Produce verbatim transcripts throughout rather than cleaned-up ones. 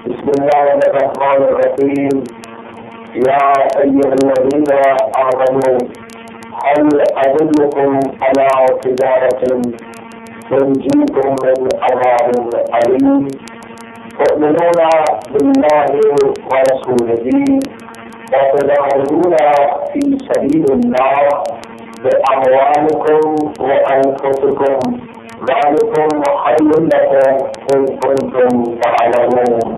بسم الله الرحمن الرحيم. يا أيها الذين آمنوا هل أدلكم على تجارة تنجيكم من عذاب أليم تؤمنون بالله ورسوله وتجاهدون في سبيل الله بأموالكم وأنفسكم ذلكم خير لكم إن كنتم تعلمون.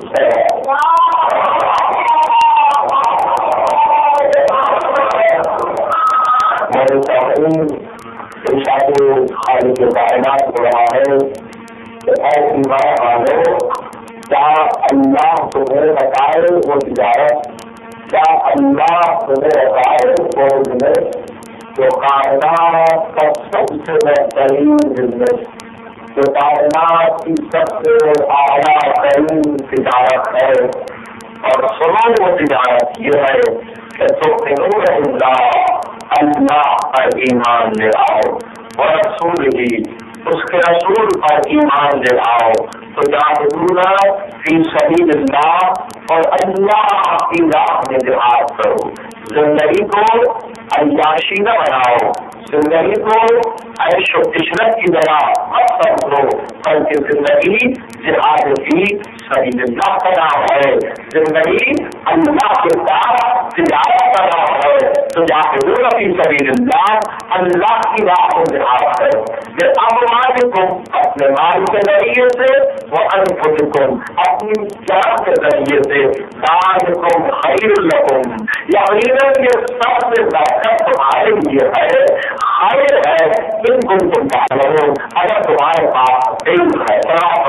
ارشاد خالق کائنات ہو رہا ہے کہ اے ایمان والو، کیا اللہ تمہیں بتائے وہ تجارت، کیا اللہ تمہیں بتائے وہ بزنس جو کائنات کا سب سے بہترین بزنس، جو کائنات کی سب سے اعلیٰ ترین تجارت ہے. اور سنو وہ تجارت یہ ہے کہ تؤمنون باللہ، اللہ پر ایمان لے آؤ، اور رسول ہی اس کے رسول پر ایمان لے آؤ، تو جاہدون فی سبیل اللہ، اور اللہ کی راہ میں جہاد کرو. زندگی کو عیاشی نہ بناؤ، زندگی کو عیش و عشرت کی طرح مت سمجھو، بلکہ زندگی جہاد فی سبیل اللہ کا نام ہے، زندگی اللہ کے ساتھ تجارت کا نام ہے. تو جاہدون فی سبیل اللہ، اللہ کی راہ میں جہاد کرو. یہ اموالکم، اپنے مال کے ذریعے سے، وہ انفسکم، اپنی جان کے ذریعے سے، ذالکم خیر لکم، یقیناً یہ سب سے بہتر تمہارے لیے ہے، خیر ہے ان کنتم تعلمون، اگر تمہارے پاس علم ہے.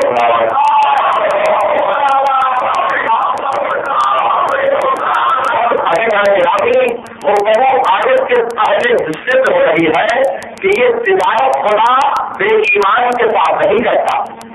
وہ بہت آیت کے پہلے حصے میں ہو رہی ہے کہ یہ تجارت خدا بے ایمان کے ساتھ نہیں کرتا،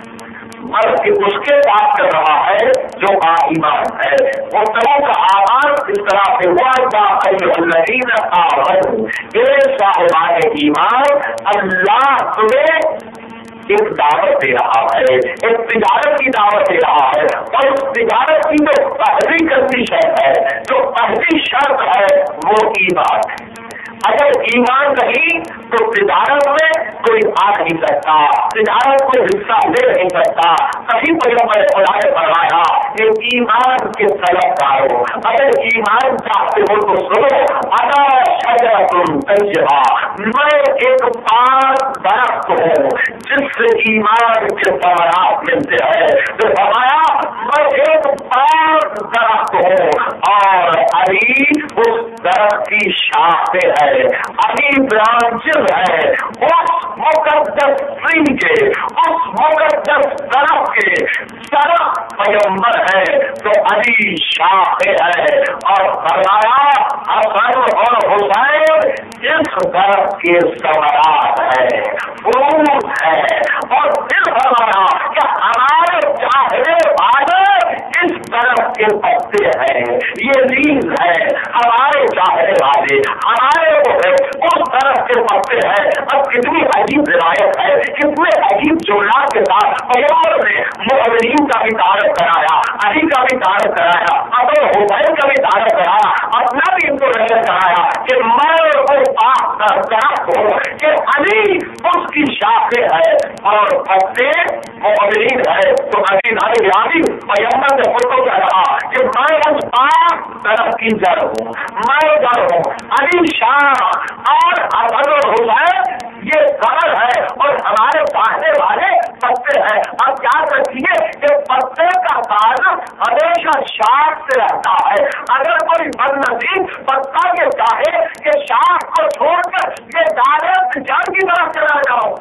بلکہ اس کے ساتھ کر رہا ہے جو با ایمان ہے. وہ طرح کا آغاز اس طرح سے ہوا کہ الذین آمنوا، اے صاحبان ایمان، اللہ تمہیں ایک دعوت دے رہا ہے، ایک تجارت کی دعوت دے رہا ہے، اور اس تجارت کی جو پہلی کنڈیشن ہے، جو پہلی شرط ہے، وہ ایمان ہے. اگر ایمان نہیں تو تجارت میں کوئی آ نہیں سکتا، تجارت کو حصہ لے نہیں سکتا. کہیں پیغمبر خدا نے فرمایا کہ ایمان کے طلب کارو، اگر ایمان چاہتے ہو تو سنو، اگر شجرۃ طیبہ، میں ایک پاک درخت ہوں جس سے ایمان کے ثمرات ملتے ہیں. تو فرمایا میں ایک پاک درخت ہوں، اور علی اس درخت کی شاخیں ہے، علی برانچز ہے اس مقدس ٹری کے، اس مقدس درخت کے. درخت پیغمبر ہے تو علی شاخیں ہے، اور فرمایا حسن اور حسین اس درخت کے ثمرات ہے، فروٹ ہے. اور پھر فرمایا کہ ہمارے چاہنے والے اس درخت کے پتے ہیں، یہ ریز ہے، ہمارے چاہنے والے ہمارے وہ ہے، اس درخت کے پتے ہیں. اب کتنی عجیب روایت ہے، کتنے عجیب جملات کے ساتھ پیغمبر نے مومنین کا بھی تعارف کرایا، علی کا بھی تعارف کرایا، ابو حسین کا بھی تعارف کرایا، اپنا بھی ان کو نظر کرایا کہ میں وہ پاک درخت ہوں کہ علی اس کی شاخیں ہے اور پتے مومنین ہے. تو علی نامی یادی پیغمبر نے خود کو کہہ رہا کہ میں اس پاک درخت کی جڑ ہوں، میں جڑ ہوں، علی شاخ اور حسن اور حسین یہ ثمر ہے، اور ہمارے چاہنے والے پتے ہیں. اب کیا رکھیے کہ پتے کا تعلق ہمیشہ شاخ سے رہتا ہے. اگر کوئی بدنصیب پتا یہ چاہے کہ شاخ کو چھوڑ کر یہ ڈائریکٹ جڑ کی طرف چلا جاؤ،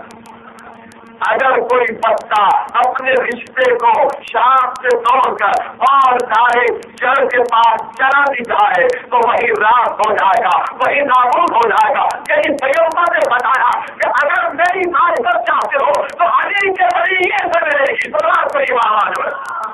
اگر کوئی پتا اپنے رشتے کو شاخ سے توڑ کر اور چاہے جڑ کے پاس چلا بھی جائے تو وہی راست ہو جائے گا، وہی نابود ہو جائے گا. کہیں پیغمبر نے بتایا کہ اگر میری معرفت چاہتے ہو تو علی کے ذریعے سے ملے گی. تو رات کو ایمان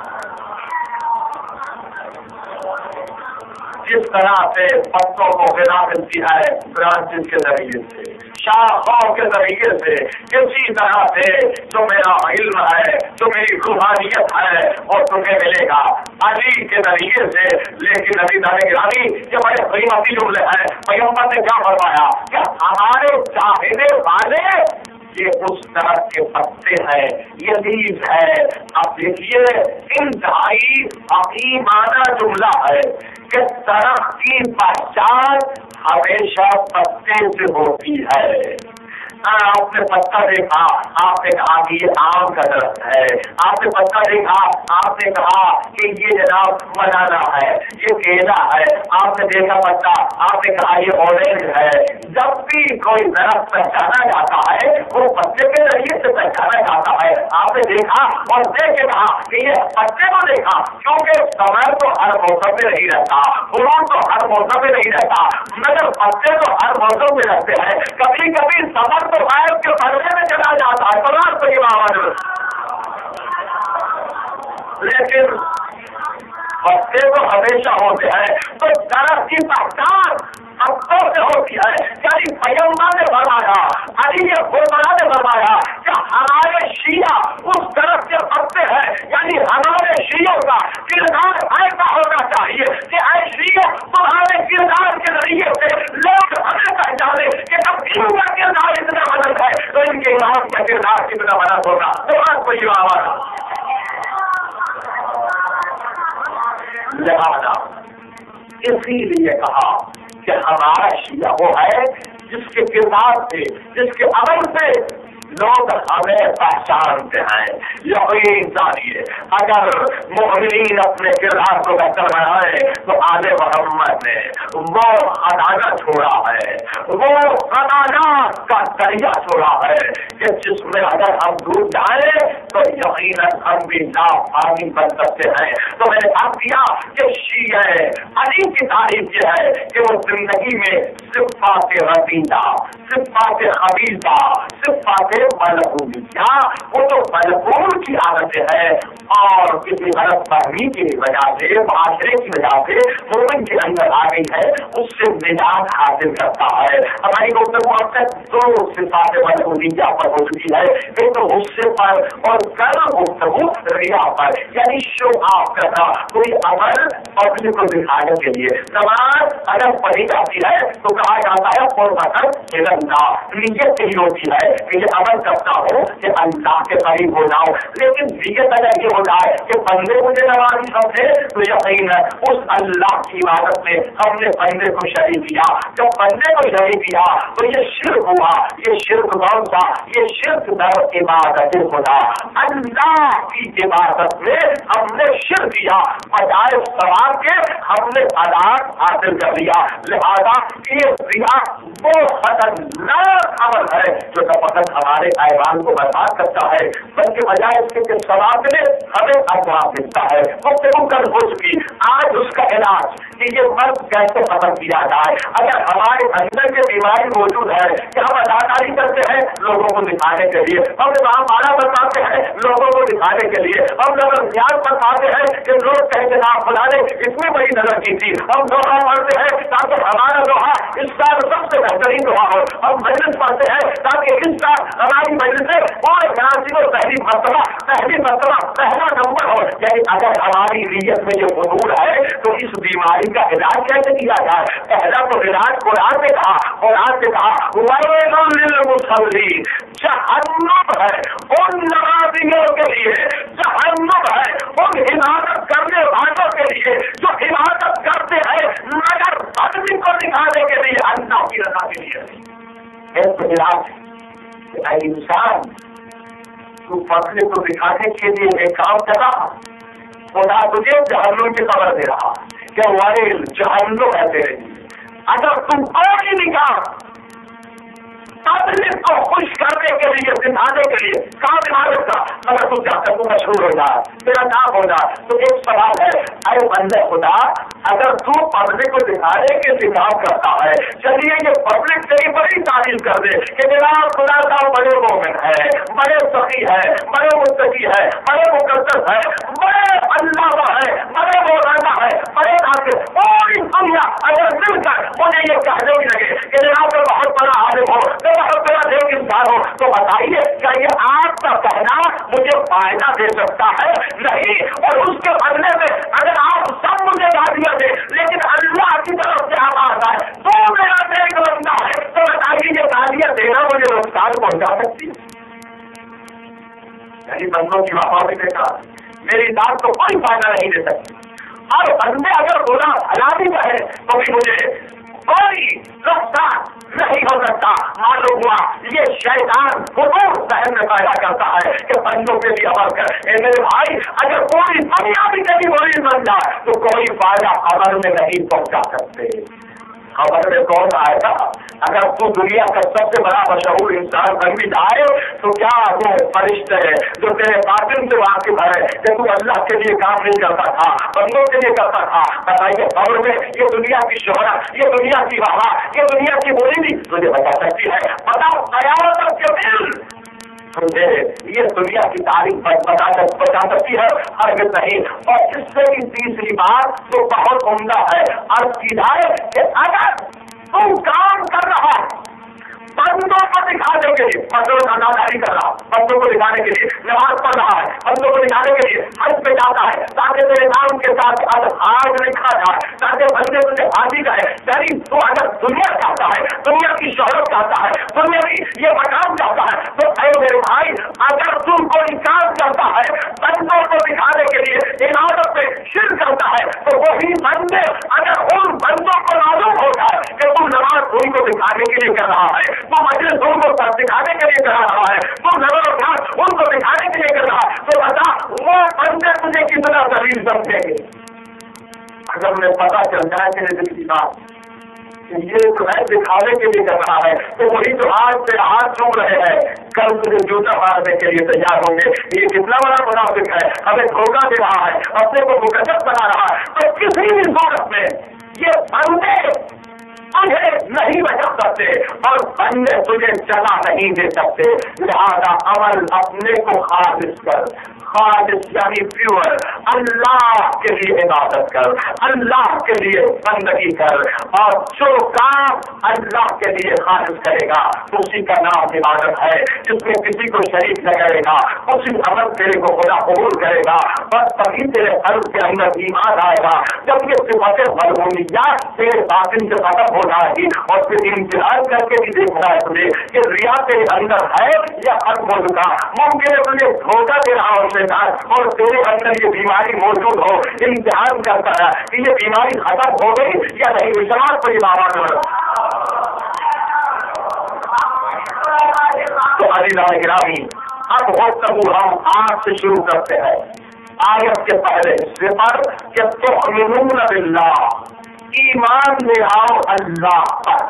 جس طرح سے پتوں کو غذا ملتی ہے برانچز کے ذریعے سے، شاخوں کے ذریعے سے، اسی طرح سے جو میرا علم ہے، جو میری روحانیت ہے، وہ تمہیں ملے گا. علی کے ذریعے سے. لیکن علی دانے گرامی یہ بڑے قیمتی جملے ہیں. پیغمبر نے کیا فرمایا کہ ہمارے چاہنے والے یہ اس طرح کے پتے ہیں، یہ لیف ہے. اب دیکھیے انتہائی حکیمانہ جملہ ہے کہ درخت کی پہچان ہمیشہ پتے سے ہوتی ہے. آپ نے پتا دیکھا، آپ نے کہا کہ یہ آم کا درخت ہے. آپ نے پتا دیکھا، آپ نے کہا کہ یہ جناب بنانا ہے، یہ کیلا ہے. آپ نے دیکھا پتا، آپ نے کہا یہ اورنج ہے. جب بھی کوئی درخت پہچانا جاتا ہے وہ پتے کے ذریعے سے پہچانا جاتا ہے. آپ نے دیکھا اور دیکھ کے کہا کہ یہ پتے کو دیکھا، کیونکہ سمر تو ہر موسم میں نہیں رہتا، فروٹ تو ہر موسم میں نہیں رہتا، مگر پتے تو ہر موسم میں رہتے ہیں. کبھی کبھی سمر تو غیر کے بھرنے میں چلا جاتا ہے پلاس کو یہ آواز، لیکن پتے تو ہمیشہ ہوتے ہیں. تو درخت کی پہچان پتوں سے ہوتی ہے. یعنی پیغمبر نے فرمایا، علی قربانہ نے فرمایا کہ ہمارے شیعہ اس درخت کے پتے ہیں. یعنی ہمارے شیعوں کا کردار ایسا ہونا چاہیے کہ اے شیعوں تمہارے کردار کے ذریعے سے لوگ ہمیں پہچانے کہ جب ان کا کردار اتنا غلط ہے تو ان کے امام کا کردار کتنا غلط ہوگا. تو بات کو یہ آواز لہذا اسی لیے کہا کہ ہمارا شیعہ وہ ہے جس کے کردار سے، جس کے عمل سے لوگ ہمیں پہچانتے ہیں. یقین جانیے اگر مومنین اپنے کردار کو بہتر بنائے تو آل محمد نے وہ خزانہ چھوڑا ہے، وہ خزانات کا دریا چھوڑا ہے کہ جس میں اگر ہم ڈوب جائیں تو یقیناً ہم بھی نافرمانی بن سکتے ہیں. تو میں نے کہا کیا کہ شیعہ علی کی تعریف یہ ہے کہ وہ زندگی میں صفات رضیدہ، صفات خبیثہ، صفات ملعونیہ، وہ تو ملعون کی عادت ہے اور کسی غلط فہمی کی وجہ سے، معاشرے کی وجہ سے مومن کے اندر آ گئی ہے، اس سے نجات حاصل کرتا ہے. ہماری گفتگو اب تک دو صفات ملعونیہ پر ہو چکی ہے، ایک تو غصے پر اور کل گفتگو ریا پر. یعنی شو آف کرنا کوئی عمل پبلک کو دکھانے کے لیے. نماز اگر پڑھی جاتی ہے تو کہا جاتا ہے قربت اللہ، نیت یہی ہوتی ہے کہ یہ عمل کرتا ہو کہ اللہ کے قریب ہو جاؤ. لیکن نیت اگر یہ ہو جائے کہ بندے مجھے نمازی سمجھے تو یقین ہے اس اللہ کی عبادت میں ہم نے بندے کو شریک کیا. جب بندے کو شریک کیا تو یہ شرک ہوا. یہ شرک کون سا؟ یہ شرک در عبادت خدا، اللہ کی عبادت میں ہم نے شرک کیا، بجائے ثواب کے ہم نے عذاب حاصل کر لیا. لہذا یہ ریا وہ خطرناک عمل ہے جو نہ فقط ہمارے ایمان کو برباد کرتا ہے بلکہ بجائے اس کے ثواب میں ہمیں اثواب ملتا ہے. گفتگو کر ہو چکی. آج اس کا علاج کہ یہ مرض کیسے ختم کیا جائے. اگر ہمارے اندر یہ بیماری موجود ہے کہ ہم اداکاری کرتے ہیں لوگوں کو دکھانے کے لیے، ہم نظام مانا بتاتے ہیں لوگوں کو دکھانے کے لیے، ہم نظر انداز بتاتے ہیں کہ لوگ کہتے ہیں آپ فلاں نے اس میں بڑی نظر کی تھی، ہم دوہا پڑھتے ہیں تاکہ ہمارا دوہا اس سال سب سے بہترین دوہا ہو، ہم مجلس پڑھتے ہیں تاکہ اس سال ہماری مجلس سے اور کراچی کو پہلی مرتبہ پہلی مرتبہ پہلا نمبر ہو. یعنی اگر ہماری نیت میں یہ غرور ہے تو اس بیماری کا علاج کیسے کیا جائے؟ پہلا تو علاج قرآن نے کہا، قرآن نے کہا وَوَيْلٌ لِّلْمُصَلِّينَ، جہنم ہے ان نمازیوں کے لیے، جہنم ہے ان عبادت کرنے والوں کے لیے جو عبادت کرتے ہیں مگر بدنی کو دکھانے کے لیے، اللہ کی رضا کے لیے. ایک علاج اے انسان تو فضلے کو دکھانے کے لیے ایک کام کر رہا، خدا تجھے جہنم کی خبر دے رہا کہ وائل جہنم ہے تیرے لیے. اگر تم کوئی نکاح کو خوش کرنے کے لیے، دکھانے کے لیے کام عبادت کا، اگر تم چاہتا تو مشہور ہو جائے، تیرا نام ہو جائے، تو ایک سوال ہے اے بندے خدا، اگر تو پبلک کو دکھانے کے لیے کام کرتا ہے، چلیے یہ پبلک تیری بڑی تعریف کر دے کہ جناب خدا صاحب بڑے مومن ہے، بڑے سخی ہے، بڑے متقی ہے، بڑے مقدس ہے، بڑے اللہ ہے، بڑے مولانا ہے، بڑے ناصر، پوری دنیا اگر مل کر مجھے یہ کہنے بھی لگے کہ جناب میں بہت بڑا عالم ہو، بہت بڑا نیک انسان ہو، تو بتائیے کیا یہ آپ کا کہنا مجھے فائدہ دے سکتا ہے؟ نہیں. اور اس کے بدلے میں اگر पहुंचा सकती है। यानी बंदों की वफा भी बेकार, मेरी दाद तो कोई फायदा नहीं दे सकती। और बंदे अगर गुनाह भला भी कहे तो भी मुझे कोई रास्ता नहीं हो सकता। मालूम हुआ ये शैतान हुजूर सहन में पैदा करता है कि बंदों के लिए अमल कर। ए मेरे भाई, अगर कोई दुनिया भी कभी मुरीद बन जाए तो कोई फायदा अमल में नहीं पहुंचा सकते। खबर में कौन आएगा? अगर तू दुनिया का सबसे बड़ा मशहूर इंसान बन भी जाए तो क्या वो फरिश्ते है जो तेरे बातिन से वाकिफ है कि तू अल्लाह के लिए काम नहीं करता था, बंदों के लिए करता था? बताइए, खबर में ये दुनिया की शोहरत, ये दुनिया की वाह, ये दुनिया की बोली तुझे बता सकती है? बताओ, कयामत के दिन तुझे ये दुनिया की तारीफ बता बता सकती है? हरगिज़ नहीं। और इससे भी तीसरी बात तो बहुत उम्दा है, अर्ज की जाए कि अगर तुम काम कर रहा बंदों को दिखाने के लिए, बंदों का नादारी कर रहा, बंदों को दिखाने के लिए नमाज पढ़ रहा है, बंदों को दिखाने के लिए हज पे जाता है ताकि तेरे नाम के साथ आज लिखा जाए, ताकि बंदे तुझे हाजी कहे। यानी तू अगर दुनिया चाहता है, दुनिया की शोहरत चाहता है, दुनिया की ये मकाम चाहता है, तो ऐ मेरे भाई, अगर तुम कोई काम करता है बंदों को दिखाने के लिए, इबादत पे शिर्क करता है, तो वही बंदे अगर उन बंदों को मालूम हो जाए कि तुम नमाज उनको दिखाने के लिए कर रहा है, तो मजलिस उनको दिखाने के लिए करा रहा है, तो नजर उठान उनको दिखाने के लिए कर रहा है, तो बता वो बंदे तुझे कितना जलील समझेंगे? अगर उन्हें पता चल जाए तेरे दिल की बात कि ये जो है दिखाने के लिए कर रहा है, तो वही जो आज से हाथ चूम रहे हैं कल तुझे जूता मारने के लिए तैयार होंगे। ये कितना बड़ा मुनाफिक है, हमें धोखा दे रहा है, अपने को मुकद्दस बना रहा है। तो किसी भी सूरत में ये बंदे तुझे नहीं बचा सकते और बंदे तुझे चला नहीं दे सकते। लिहाजा अमल अपने को खालिस कर, खालिस यानी प्योर, अल्लाह के लिए इबादत कर, अल्लाह के लिए बंदगी कर, और जो काम अल्लाह के लिए खालिस करेगा उसी का नाम इबादत है। जिसमें किसी को शरीक न करेगा उसी अमल तेरे को खुदा कबूल करेगा, बस तभी तेरे कल्ब के अंदर ईमान आएगा। जब ये सिफाते मलूमियत तेरे बातिन से खत्म हो जाएगी और फिर इम्तिहान करके भी देखना है तुझे कि रिया तेरे अंदर है या खत्म हो चुका। मुमकिन है तुझे धोखा दे रहा हो शैतान और तेरे अंदर ये बीमारी मौजूद हो। इम्तिहान करता है कि ये बीमारी खत्म हो गई या नहीं। विश्वास पर तो अज़ीज़ान गिरामी, अब गुफ्तगू हम आज से शुरू करते हैं आयत के पहले हिस्से पर कि तुअमिनून बिल्लाह, ईमान ले आओ अल्लाह पर।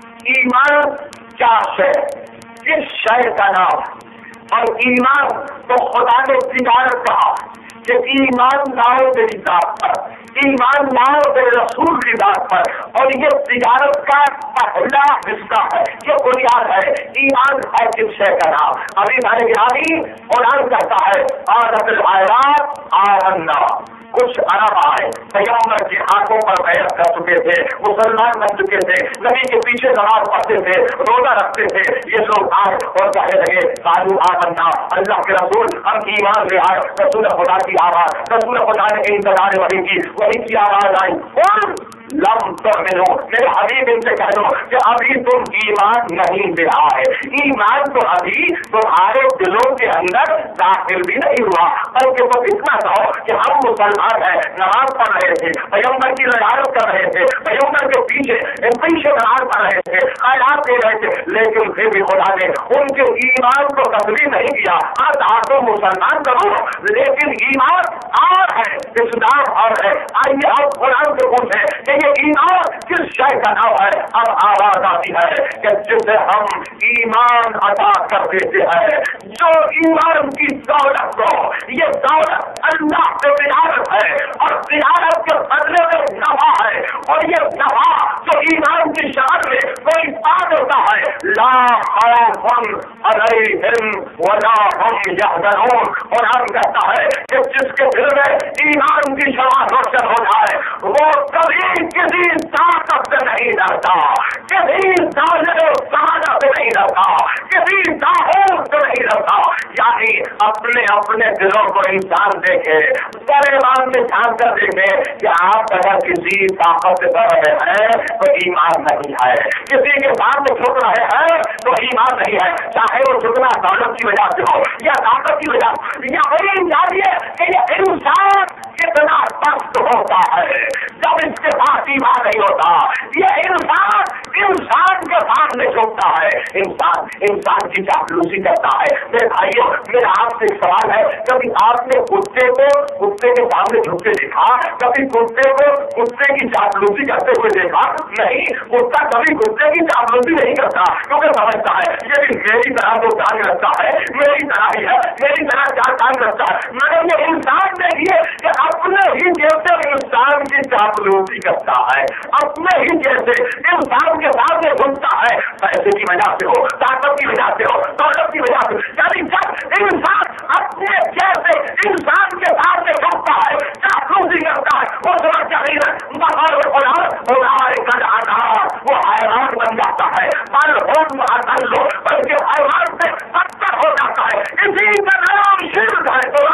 ईमान क्या है? किस शय का नाम? और ईमान तो खुदा ने तिजारत कहा कि ईमान लाओ मेरी बात पर, ईमान लाओ मेरे रसूल की बात पर, और ये तिजारत का पहला हिस्सा है, ये बुनियाद है। ईमान है किस शय का नाम? अभी मैंने गिरानी कुरान कहता है आरत आयरात आरन्ना, कुछ अरब आए पैगंबर की आंखों पर बैठ कर चुके थे, मुसलमान बन चुके थे, नबी के पीछे नमाज पढ़ते थे, रोजा रखते थे। ये लोग आए और कहने लगे साधु आमन्ना, अल्लाह के रसूल हम ईमान ले आए। रसूल खुदा की आवाज, रसूल खुदा ने इंतजार वही की, वही की आवाज आई और लम तुअमिनू, मेरे हबीब इनसे कह दो कि अभी तुम ईमान नहीं ले आए। ईमान तो अभी तुम्हारे दिलों के अंदर दाखिल भी नहीं हुआ, बल्कि तो इतना कहो कि हम मुसलमान हैं, नमाज पढ़ रहे थे, पैगंबर की रियायत कर रहे थे, पैगंबर के पीछे पीछे नमाज पढ़ रहे थे, खैरात दे रहे थे, लेकिन फिर भी खुदा ने उनके ईमान को तस्लीम नहीं किया। आज आप तो मुसलमान करो, लेकिन ईमान और है, इस्लाम और है। आइए अब कुरान से पूछे कि ये ईमान किस शय का नाम है? अब आवाज आती है कि जिसे हम ईमान अदा कर देते हैं, जो ईमान की दौलत को, ये दौलत अल्लाह से तिजारत है और तिजारत के बदले में नफा है, और ये नफा जो ईमान की शरण में कोई पा देता है, ला खौफुन अलैहिम वला हुम यहज़नून। और हम कहता है कि जिसके दिल में ईमान की शरण रोशन हो जाए वो कभी किसी ताकत से नहीं डरता, किसी साजिश साजिश से नहीं डरता, किसी ताहूत से نہیں रखता। यानी अपने अपने दिलों को इंसान देखे, बड़े ईमान में झांक कर देखे कि आप अगर किसी ताकत कर रहे हैं तो ईमान नहीं है, किसी के सामने झुक रहे हैं तो ईमान नहीं है, चाहे वो झुकना दौलत की वजह से हो या ताकत की वजह से। या वही जानिए कि ये इंसान कितना सख्त होता है जब इसके पास ईमान नहीं होता। ये इंसान इंसान के सामने झुकता है, इंसान इंसान की चापलूसी करता है। मेरे भाइयों, मेरा आपसे सवाल है, कभी आपने कुत्ते को कुत्ते के सामने झुकते देखा? कभी कुत्ते को कुत्ते की चापलूसी करते हुए देखा? नहीं, कुत्ता कभी कुत्ते की चापलूसी नहीं करता, क्योंकि समझता है यदि मेरी तरह को टांग रखता है, मेरी तरह ही है, मेरी तरह क्या टांग रखता है। मगर ये इंसान देखिए कि अपने ही जैसे इंसान की चापलूसी करता है, अपने ही जैसे इंसान के सामने घूमता है, पैसे की वजह से हो, ताकत की वजह से हो, दौलत की वजह से। यानी जब इंसान अपने जैसे इंसान के सामने घूमता है, चापलूसी करता है, वो समझता नहीं है वो हैरान बन जाता है, पल हो लो बल्कि हैरान से पत्थर हो जाता है। इसी का नाम शिर्क है। तो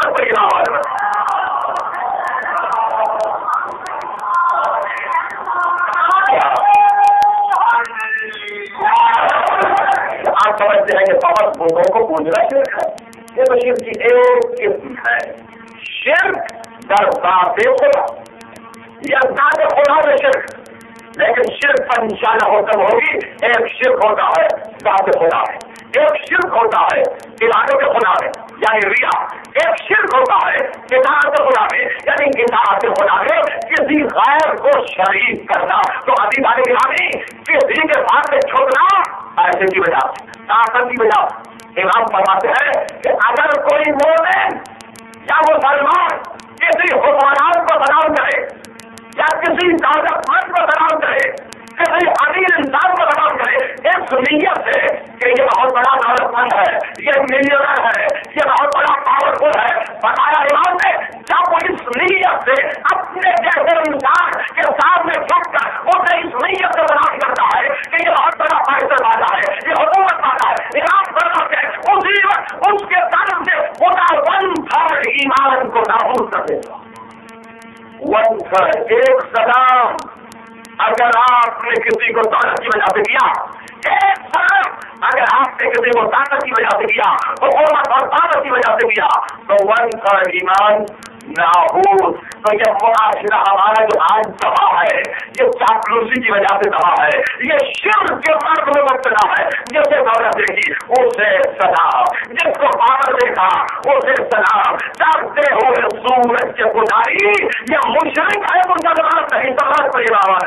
आप समझते हैं कि बहुत भूतों को पूजना शिर्क है। ये तो शिर्क की एक किस्म है। शिर्क दरदाते खुदा, यह दाते खुदा में शिर्क, लेकिन शिर्क पर इंशाअल्लाह खत्म होगी। एक शिर्क होता है दाते खुदा में, एक शिर्क होता है इबादत खुदा में यानी रिया, एक शिर्क होता है इताअत खुदा में यानी इताअत खुदा में किसी गैर को शरीक करना। तो अभी बारे गिरामी किसी के साथ में छोड़ना ऐसे की वजह से, ताकत की वजह से। इमाम फरमाते हैं कि अगर कोई मोमिन या मुसलमान किसी हुक्मरान को बदनाम करे या किसी दौलतमंद को बदनाम करे, किसी अमीर इंसान को बदनाम करे इस नीयत से कि ये बहुत बड़ा दौलतमंद है, ये मिलियनर है, ये बहुत बड़ा पावरफुल है, बताया इमाम ने जब वो इस नीयत से अपने जैसे इंसान के सामने झुककर उसे इस नीयत से बदनाम करता है कि ये बहुत बड़ा पैसे वाला है, ये हुकूमत वाला है, इमाम फरमाते हैं उसी वक्त उसके कर्म से उनका वन थर्ड ईमान को नाबूद कर देगा। वन थर्ड, एक सलाम अगर आपने किसी को दौलत की वजह से दिया, एक सलाम अगर आपने किसी को ताकत की वजह से दिया, हुकूमत और ताकत की वजह से दिया, तो वन थर्ड ईमान नाबूद। तो ये मुआशरा हमारा जो आज तबाह है, ये चापलूसी की वजह से तबाह है, ये शिर्क के मर्द में मुब्तला है। जिसे दौलत देखी उसे सलाम, जिसको पावर देखा उसे सलाम, चलते हुए सूरज के पुजारी ये मुशरिक है, मुसलमान नहीं। समाज पर आवाज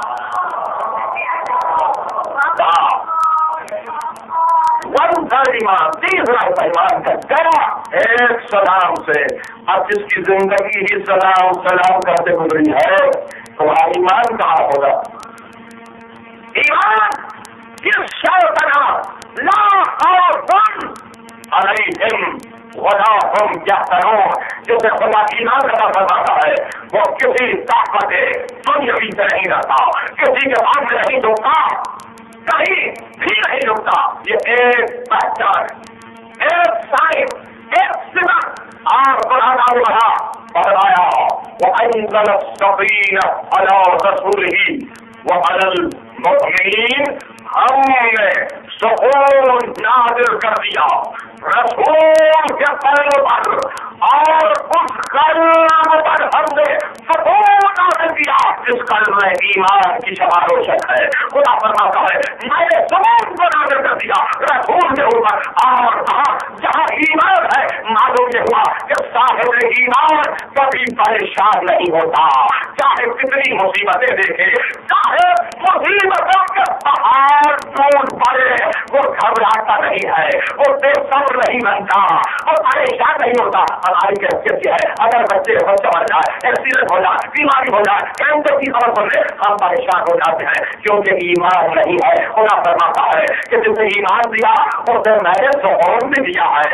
वन थर्ड ईमान, तीसरा ईमान का गया एक सलाम से। अब जिसकी जिंदगी ही सलाम सलाम करते गुजरी है तो वह ईमान कहाँ होगा? ईमान किस शर्तना ला खौफुन अलैहिम वला हुम यहज़नून, जिसे खुदा ईमान अता फरमाता है वो किसी ताकत दुनियावी से नहीं रहता, किसी के सामने नहीं झुकता, कहीं भी नहीं रुकता। ये एक पहचान, एक साइन, एक सिमत। और कुरान रहा फरमाया वअंज़ल अस्सकीना अला रसूलिही व अलल मुमिनीन, हमने सुकून नाज़िल कर दिया रसूल के कल्ब पर, और उस कल्ब पर हमने सुकून नाज़िल किया जिस कल्ब में ईमान की शमारोशत है। खुदा फरमाता है मैंने सुकून को नाज़िल कर दिया रसूल के ऊपर, और कहा जहाँ ईमान है मालूम ये हुआ कि साहिब ईमान कभी परेशान नहीं होता, चाहे कितनी मुसीबतें देखे, चाहे मुसीबतों के पहाड़ टूट पड़े, वो घबराता नहीं है, वो बेसब्र नहीं बनता, वो परेशान नहीं होता। हमारी कैफियत है अगर बच्चे बच्चा मर जाए, एक्सीडेंट हो जाए, बीमारी हो जाए, कैंसर की खबर सुन ले, हम परेशान हो जाते हैं क्योंकि ईमान नहीं है। खुदा फरमाता है कि जिसने ईमान दिया उसे मैंने सुकून भी दिया है।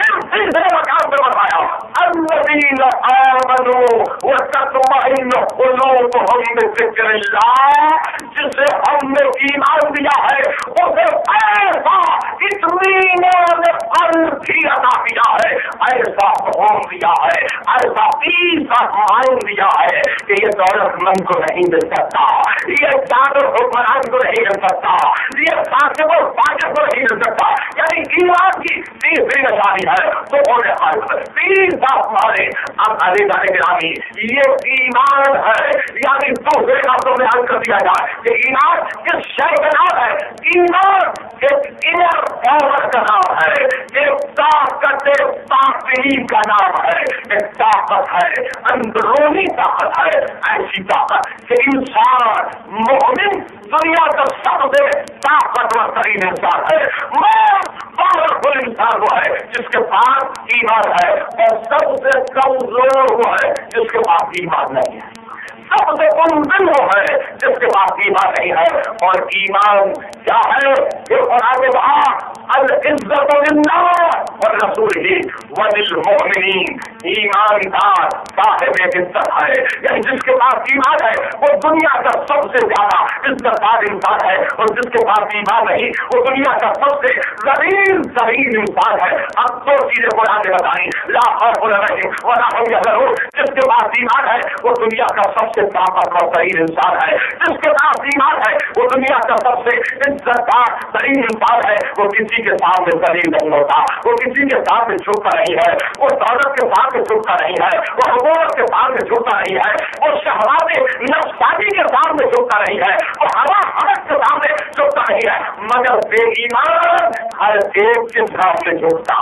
پھر تیسرے مقام پر بتایا الذین آمنوا وتطمئن قلوبهم بذکر اللہ، جسے ہم نے ایمان دیا ہے اسے ایسا اطمینان قلب بھی عطا کیا ہے، ایسا سکون دیا ہے، ایسا پیس آف مائنڈ دیا ہے کہ یہ دولت مند کو نہیں مل سکتا، یہ صادر حکمران کو نہیں مل سکتا، یہ فاسق و فاجر کو نہیں مل سکتا۔ یعنی ایمان کی تیسری نشانی ہے تو ہونے قلب پیس آف مائنڈ۔ اب آگے جانے کے رامی یہ ایمان ہے، یعنی دوسرے لفظوں میں حل کر دیا جائے کہ ایمان کس شے کا نام ہے؟ ایمان ایک انر پاور کا نام ہے، ایک طاقت باطنی کا نام ہے، ایک طاقت ہے اندرونی طاقت ہے، ایسی طاقت کہ انسان مومن دنیا کا سب سے طاقتور ترین انسان ہے، پاورفل انسان وہ ہے جس کے پاس ایمان ہے، اور سب سے کمزور وہ ہے جس کے پاس ایمان نہیں ہے، سب سے کمزور وہ ہے جس کے پاس ایمان نہیں ہے۔ اور ایمان کیا ہے؟ یہ قرآن میں کہا العزت للہ ورسولہ وللمؤمنین، ایماندار صاحب عزت ہے، یعنی جس کے پاس ایمان ہے وہ دنیا کا سب سے زیادہ عزت دار انسان ہے، اور جس کے پاس ایمان نہیں وہ دنیا کا سب سے ذلیل ترین انسان ہے۔ اب دو چیزیں قرآن نے بتائیں، لا خوف علیہم ولا هم يحزنون، جس کے پاس ایمان ہے وہ دنیا کا سب سے طاقتور ترین انسان ہے، جس کے پاس ایمان ہے وہ دنیا کا سب سے عزت دار ترین انسان ہے، وہ کسی کے سامنے ذلیل نہیں ہوتا، وہ کسی کے سامنے جھکتا نہیں ہے، وہ دولت کے سامنے جھکتا نہیں ہے، وہ حکومت کے سامنے جھکتا نہیں ہے، وہ شہوات نفسانی کے سامنے جھکتا نہیں ہے، وہ ہوا حرکت کے سامنے جھکتا نہیں ہے، مگر بے ایمان ہر ایک کے سامنے جھکتا،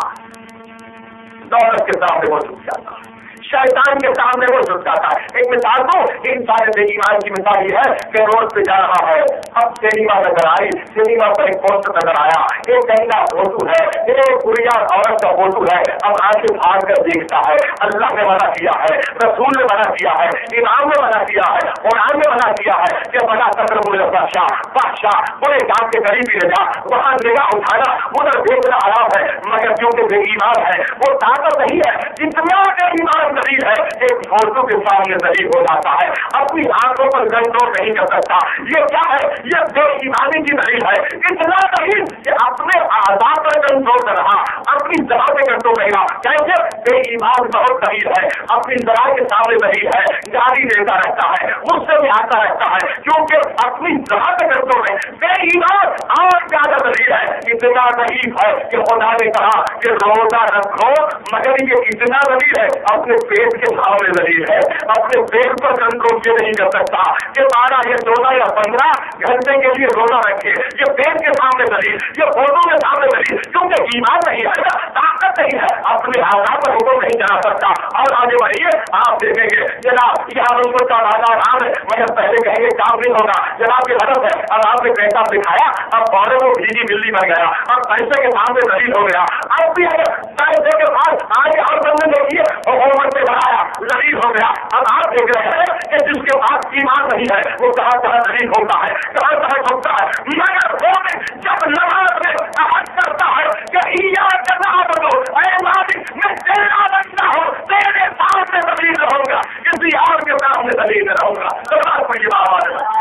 دولت کے سامنے وہ جھک جاتا ہے، شیطان کے سامنے وہ جھک جاتا ہے۔ ایک مثال دو، انسان بے ایمان کی مثال یہ ہے کہ روڈ پہ جا رہا ہے، اب سینما نظر آئی، سینما پر ایک پوسٹر نظر آیا، ایک گندا فوٹو ہے، ایک بڑھیا عورت کا فوٹو ہے، اب آنکھیں پھاڑ کر دیکھتا ہے، اللہ نے منع کیا ہے، رسول نے منع کیا ہے، امام نے منع کیا ہے، قرآن نے منع کیا ہے کہ بڑا تقرب الفحشاء بادشاہ بڑے کام کے قریب ہی رہا، وہاں نگاہ اٹھانا ادھر دیکھنا حرام ہے، مگر کیونکہ بے ایمان ہے وہ طاقت نہیں ہے، اتنا بے ایمان ذلیل ہے ایک فوٹو کے سامنے ذلیل ہو جاتا ہے، اپنی آنکھوں پر کنٹرول نہیں کر سکتا۔ یہ کیا ہے؟ یہ بے ایمانی کی دلیل ہے، اتنا نہیں کہ اپنے اعضاء پر کنٹرول کر رہا، اپنی زبان پہ کنٹرول نہیں رہا، کیسے بے ایمان بہت دلیل ہے، اپنی زبان کے سامنے دلیل ہے، گالی دیتا رہتا ہے، غصے میں آتا رہتا ہے، کیونکہ اپنی زبان پہ کنٹرول ہے، بے ایمان اور زیادہ دلیل ہے، اتنا دلیل ہے کہ خدا نے کہا کہ روزہ رکھو، مگر یہ اتنا دلیل ہے اپنے پیٹ کے سامنے دلیل ہے، اپنے پیٹ پر کنٹرول یہ نہیں کر سکتا کہ بارہ یا چودہ یا پندرہ گھنٹے کے لیے روزہ رکھے، یہ پیٹ کے سامنے دلیل، یہ فوٹو کے سامنے دلیل، کیونکہ ایمان نہیں ہے، طاقت نہیں ہے، اپنے آزاد پر حکم نہیں چلا سکتا۔ اور آگے بڑھیے، آپ دیکھیں گے جناب یہاں ان کو چڑھانا آرام ہے، مگر پہلے کہیں گے کام نہیں ہوگا، جناب یہ غلط ہے، اب آپ نے پیسہ دکھایا، اب فوراً وہ بجلی بلی بن گیا، اب پیسے کے سامنے دلیل ہو گیا، اب بھی اگر پیسے کے بعد آگے اور بندے دیکھیے حکومت نے بنایا ذلیل ہو گیا، اب آپ دیکھ رہے ہیں کہ جس کے پاس ایمان نہیں ہے وہ کہاں کہاں ذلیل ہوتا ہے، کہاں کہاں جھکتا ہے، مگر وہ جب نماز میں عہد کرتا ہے کہ ایاک نعبد اے مالک میں تیرا بندہ ہوں، تیرے سامنے ذلیل رہوں گا، کسی اور کے سامنے ذلیل رہوں گا، سبحان کوئی بات ہے۔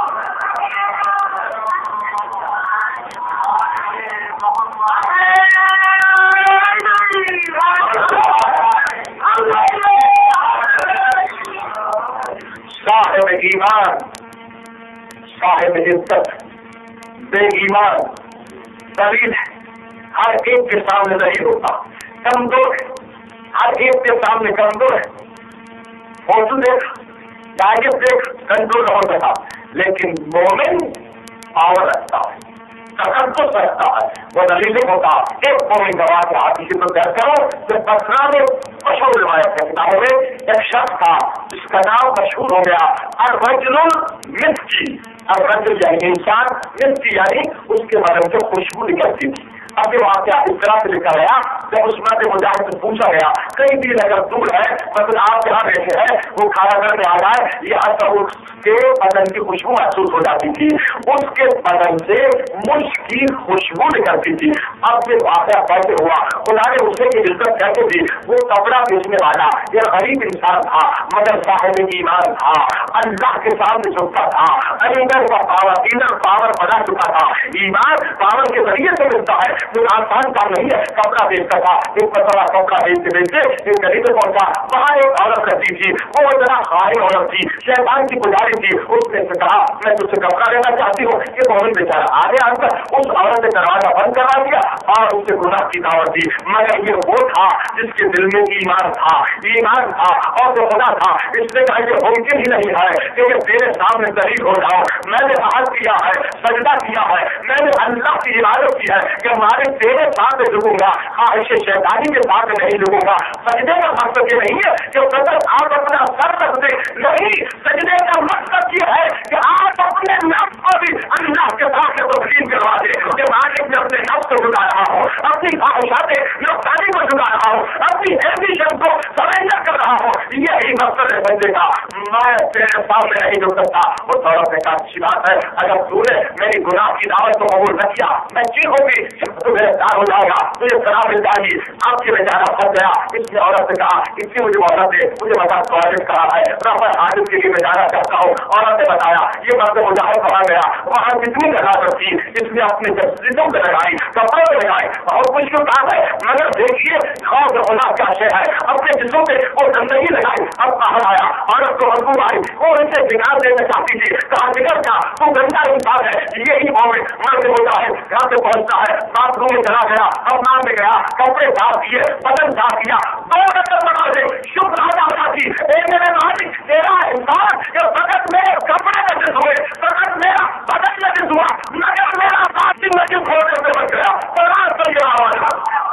صاحب ایمان، صاحب عزت، بے ایمان ذلیل ہے، ہر ایک کے سامنے ذلیل ہوتا، کمزور ہے، ہر ایک کے سامنے کمزور ہے، فوٹو دیکھ، ٹارگیٹ دیکھ، کنٹرول ہو سکتا، لیکن مومن پاور رکھتا ہے، تقدس رکھتا ہے، وہ ذلیل نہیں ہوتا۔ ایک مومن گواہ کے ہاتھ کسی کو درج کرو، جب بسرا میں مشہور روایت ہے کتابوں میں ایک شخص تھا جس کا نام مشہور ہو گیا الرجل المسکی، الرجل یعنی انسان، مسکی یعنی اس کے بارے میں خوشبو نکلتی تھی، अब ये वाक्य इस तरह से लिखा गया, जब उस मर्द मुजाहिद से पूछा गया कई दिन अगर दूर है मतलब आप जहाँ बैठे हैं वो खाना घर में आ जाए, यहाँ तो उसके बदन की खुशबू महसूस हो जाती थी, उसके बदन से मुश्क की खुशबू निकलती थी। अब ये वाक्य कैसे हुआ, उन्होंने उसे की इज्जत कैसे दी, वो कपड़ा बेचने वाला ये गरीब इंसान था मगर साहिब ईमान था, अल्लाह के सामने झुकता था, अलीगर का पावर इनर पावर बना चुका था, ईमान पावर के जरिए से मिलता है, तो आसान काम नहीं है। कपड़ा बेचता था, एक पतला कपड़ा बेचते बेचते एक गरीब पहुंचा, वहाँ एक औरत रहती थी, वो इतना खाई औरत थी, शैतान की पुजारी थी, उसने से कहा मैं तुझसे कपड़ा लेना चाहती हूँ। ये मोहन बेचारा आगे आकर उस औरत ने दरवाजा बंद करा दिया और उसे गुनाह की दावत दी, मगर ये वो था जिसके दिल में ईमान था, ईमान था और जो खुदा था। इसने कहा ये मुमकिन ही नहीं है कि मैं तेरे सामने दलील हो जाऊं, मैंने हाथ किया है, सजदा किया है, मैंने अल्लाह की इबादत की है कि हमारे तेरे साथ झुकूंगा, ख्वाहिश शैतानी के साथ नहीं झुकूंगा। सजदे का मकसद ये नहीं है कि सदर आप अपना सर रख दे, नहीं, सजदे का मकसद ये है कि आप अपने नफ्स को भी अल्लाह के साथ तस्लीम करवा दे कि मालिक में अपने नफ्स को जुड़ा रहा हूँ, अपनी ख्वाहिशात नुकसानी को जुड़ा रहा हूँ, अपनी एम्बिशन को सरेंडर कर रहा हूँ। यही मकसद है बंदे का। मैं तेरे सामने नहीं जुड़ सकता। वो थोड़ा सा अच्छी बात है, अगर तूने मेरी गुनाह की दावत को कबूल न किया, मैं चीखूंगी तो गिरफ्तार हो जाएगा, तुझे शराब मिल जाएगी। आपकी बेचारा फंस गया। इसने औरत से कहा इसकी मुझे औरत है, मुझे बता टॉयलेट करा है, मैं हाजिर के लिए मैं जाना चाहता हूँ। औरत ने बताया ये बात मुजाहिद कहा गया, वहाँ कितनी लगाकर थी, इसने अपने जस्टिसों पे लगाई, कपड़ों पे लगाई, बहुत मुश्किल काम है, मगर देखिए खौफ खुदा क्या शे है, अपने जिसों पे वो गंदगी लगाई। अब कहा आया औरत को मजबूर आई, वो इनसे बिगाड़ देना चाहती थी, कहा बिगड़ क्या, वो गंदा इंसान है। यही मोमेंट मर्द मुजाहिद यहाँ पे पहुंचता है, बाथरूम में चला गया, अपना में गया, कपड़े साफ किए, बदन साफ किया, दो रकत बना दे, शुक्र अदा होना थी। मेरे मालिक तेरा इंसान जो फकत मेरे कपड़े नजर हुए, फकत मेरा बदन नजर हुआ, मगर मेरा बातिन नजर खोलने से बच गया। कुरान तो ये आवाज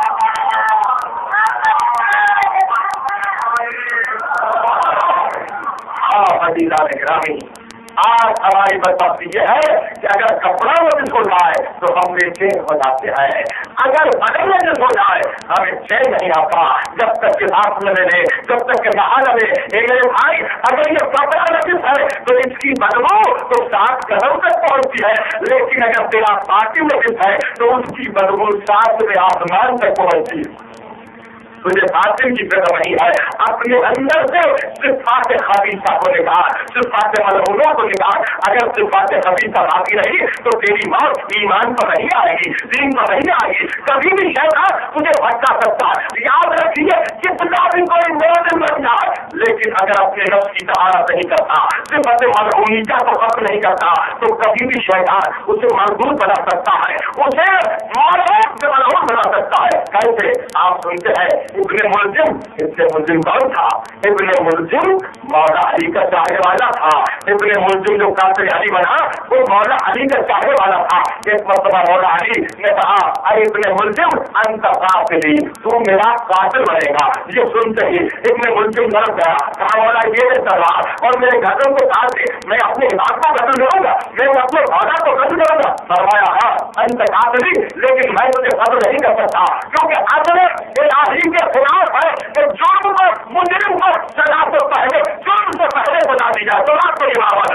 ग्रामी आज हमारी बताती ये है कि अगर कपड़ा नजर हो जाए तो हम बेचैन हो जाते हैं, अगर बदन नजर हो जाए हमें चैन नहीं आता। जब तक के हाथ में ले, जब तक के नहा लगे। मेरे भाई अगर ये कपड़ा नजर है तो इसकी बदबू तो सात कदम तक पहुंचती है, लेकिन अगर तेरा पार्टी नजर है तो उसकी बदबू सातवें आसमान तक पहुंचती है। तुझे बातिल की फिक्र नहीं है, अपने अंदर से सिफात खबीसा को निकाल, सिफात मलऊनों को निकाल। अगर सिफात खबीसा बाकी रही तो तेरी मौत ईमान पर नहीं आएगी, दीन पर नहीं आएगी। कभी भी शैतान तुझे भटका सकता है। याद रखिए कितना भी कोई मोमिन बन जाए, लेकिन अगर अपने नफ्स की तहारत नहीं करता, सिफात मलऊनिया को खत्म नहीं करता, तो कभी भी शैतान उसे मजबूत बना सकता है, उसे मौलूद से मलऊन बना सकता है। कैसे? आप सुनते हैं इब्ने मुलजिम, इब्ने मुलजिम कौन था? इब्ने मुलजिम मौला अली का चाहने वाला था। इब्ने मुलजिम जो कातिल अली बना वो मौला अली का चाहने वाला था। एक मरतबा मौला अली ने कहा अरे इब्ने मुलजिम अंत कातिली, तू मेरा कातिल बनेगा। ये सुनते ही इब्ने मुलजिम डर गया, कहा मौला ये तलवार और मेरे गर्दन को काट दे, मैं अपने इमाम को कत्ल करूंगा, मैं अपने मौला को कत्ल करूंगा। फरमाया हाँ अंत कातिली, लेकिन मैं तुझे कत्ल नहीं कर सकता क्योंकि अदले इलाही के खिलाफ है कि जुर्म को मुजरिम को सजा से पहले जुर्म से पहले बना दी जाए। तो रात को ये आवाज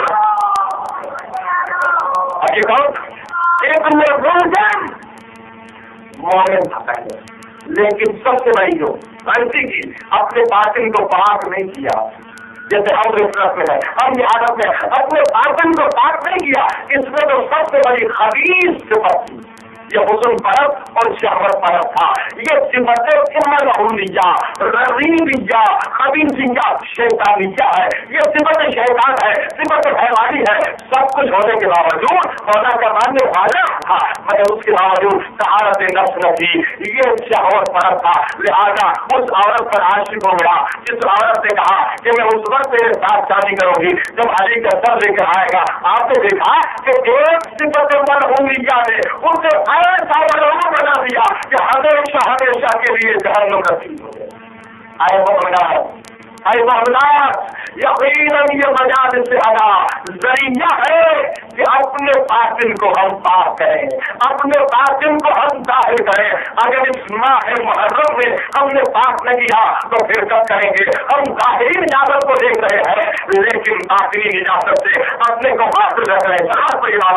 अभी कौन एक मुलजिम मोमिन था पहले, लेकिन सबसे बड़ी जो गलती की अपने बातिल को पाक नहीं किया। जैसे हम रिफरत में है, हम आदत में अपने बातिल को पाक नहीं किया, इसमें तो सबसे बड़ी खबीस सिफत थी। ये हुस्न परत और शहवत परत था। ये सिफतें मलऊनिया, रज़ीनिया, खबीसिया, शैतानिया है। ये सिफत शैतान है, सिफत हैवानी है। सब कुछ होने के बावजूद मौला का मानने वाला था, मगर उसके बावजूद तहारत नफ्स न थी। ये शहवत परत था। लिहाजा उस औरत पर आशिक हो गया जिस औरत ने कहा कि मैं उस वक्त तेरे साथ शादी करूंगी जब अली का सर लेकर आएगा। आपने देखा कि एक सिफत मलऊनिया ने उसे ऐसा मलऊन बना दिया कि हमेशा हमेशा के लिए जहन्नुम नसीब हो गया। आए वो बना اے مولا یقیناً یہ مجالس ادا ذریعہ ہے کہ اپنے باطن کو ہم پاک کریں، اپنے باطن کو ہم ظاہر کریں. اگر اس ماہ محرم میں ہم نے پاک نہ کیا تو پھر کب کریں گے؟ ہم ظاہری نجاست کو دیکھ رہے ہیں لیکن باطنی نجاست سے اپنے کو حاصل رکھ رہے ہیں.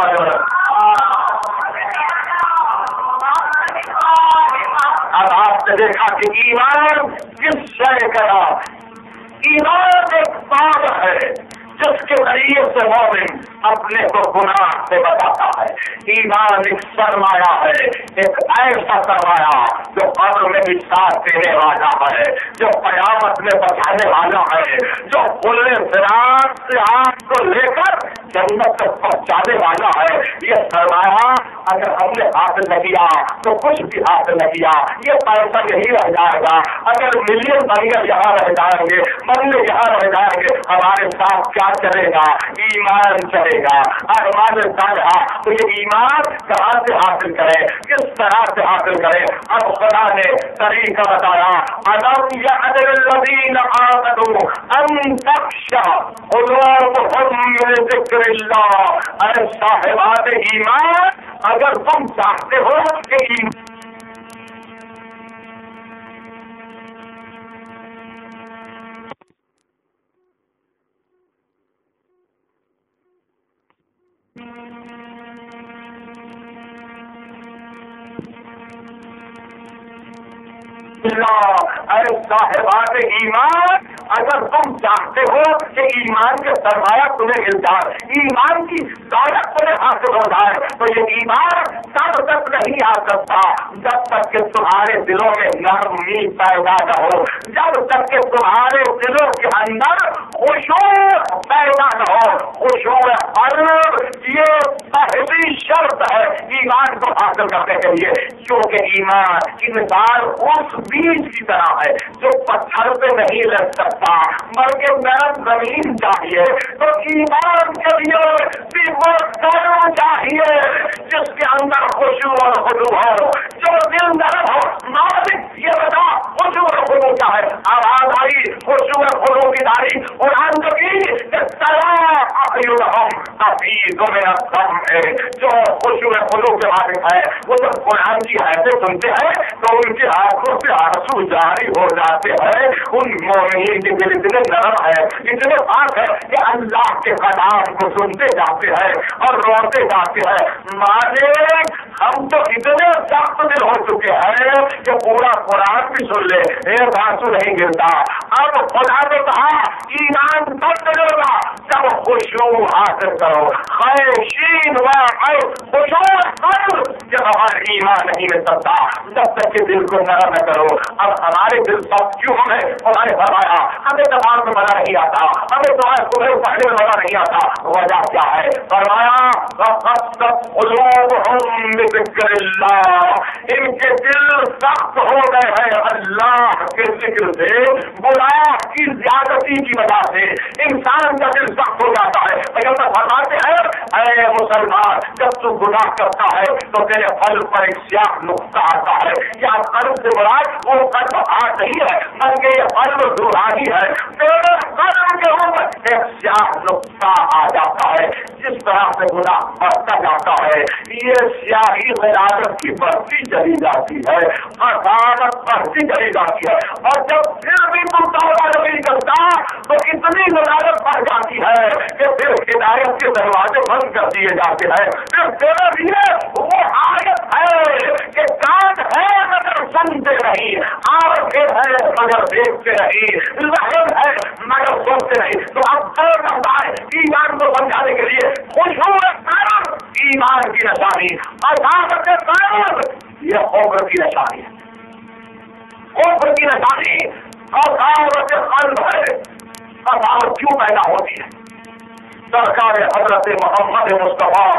اب آپ نے دیکھا کہ ایمان کس شے کا ایمان ایک بات ہے جس کے ذریعے سے مومن اپنے کو گناہ سے بچاتا ہے. ایمان ایک سرمایہ ہے، ایک ایسا سرمایہ جو قبر میں بھی ساتھ دینے والا ہے، جو قیامت میں بچانے والا ہے، جو کھلے فراق سے آپ کو لے کر جنت تک پہنچانے والا ہے. یہ سرمایہ اگر ہم نے حاصل نہ کیا تو کچھ بھی حاصل نہ کیا، یہ پیسہ یہی رہ جائے گا. اگر ملین بنگر یہاں رہ جائیں گے، بنگلے یہاں رہ جائیں گے، ہمارے ساتھ کیا چلے گا؟ ایمان چلے گا. اور ہمارے ساتھ تو یہ ایمان کہاں سے حاصل کرے، کس طرح سے حاصل کرے؟ اب خدا نے طریقہ بتایا. الم یعد للذین آمنوا ان تخشع قلوبهم لذکر اللہ. اے صاحبان ایمان، اگر تم چاہتے ہو کہ ایمان اے صاحبان ایمان، اگر تم چاہتے ہو کہ ایمان کے سرمایہ تمہیں مل جائے، ایمان کی دولت تمہیں حاصل ہو جائے، تو یہ ایمان تب تک نہیں آ سکتا جب تک کہ تمہارے دلوں میں نرمی پیدا نہ ہو، جب تک کہ تمہارے دلوں کے اندر خشوع پیدا نہ ہو. خشوع قلب یہ پہلی شرط ہے ایمان کو حاصل کرنے کے لیے، کیونکہ ایمان کی مثال اس بیج کی طرح ہے جو پتھر پہ نہیں لگ سکتا بلکہ نرم زمین چاہیے. تو ایمان کے لیے بھی وہ قلب چاہیے جس کے اندر خشوع اور خضوع ہو، جو دل نرم ہو. مالک یہ بتا خشوع اور خضوع کیا ہے؟ آواز آئی خشوع اور خضوع کی داری قرآن جو کی جو خشوع خضوع کے مالک ہے وہ جب قرآن کی آیتیں سنتے ہیں تو ان کی آنکھوں سے آنسو جاری ہو جاتے ہیں. ان مومنین کے دل اتنے نرم ہے، اتنے پاک ہے کہ اللہ کے کلام کو سنتے جاتے ہیں اور روتے جاتے ہیں. مالک ہم تو اتنے سخت دل ہو چکے ہیں کہ پورا قرآن بھی سن لے ایک آنسو نہیں گرتا. اب خدا نے کہا ایمان تب ملے گا جب خشوع حاصل کرو. خیشین و خشوع جب ہمارا ایمان نہیں مل سکتا جب تک کہ دل کو نرم نہ کرو. اب ہمارے دل سب کیوں ہمیں خدا نے فرمایا ہمیں زبان میں مزہ نہیں آتا، ہمیں تمہارے صبح پہلے میں مزہ نہیں آتا. وجہ کیا ہے؟ فرمایا قلوبهم بذکر اللہ، ان کے دل سخت ہو گئے ہیں اللہ کے ذکر سے. گناہ کی زیادتی کی وجہ سے انسان کا دل سخت ہو جاتا ہے. پیغمبر فرماتے ہیں اے مسلمان جب تو گناہ کرتا ہے تو تیرے قلب پر ایک سیاہ نقطہ آتا ہے. کیا قلب سے مراد وہ قلب آج نہیں ہے بلکہ یہ قلب روحانی ہے. تیرے قلب کے اوپر ایک سیاہ نقطہ آ جاتا ہے. جس طرح سے گناہ بڑھتا جاتا ہے یہ سیاہی غیرت کی بڑھتی چلی جاتی ہے، حقارت بڑھتی چلی جاتی ہے. اور جب پھر بھی تم توبہ نہیں کرتا تو اتنی غیرت بڑھ جاتی ہے کہ پھر ہدایت کے دروازے بند کر دیے جاتے ہیں. پھر تیرے لیے وہ آیت ہے کہ کان ہے مگر سنتے نہیں، آنکھیں ہے مگر دیکھتے نہیں، لہر ہے مگر سنتے نہیں. تو اب تو ہے ایمان کو سمجھانے کے لیے خشوع قلب ایمان کی نشانی، عظمت قلب یہ کفر کی نشانی ہے. کفر کی نشانی عظمت قلب ہے. عظمت کیوں پیدا ہوتی ہے؟ سرکار حضرت محمد مصطفیٰ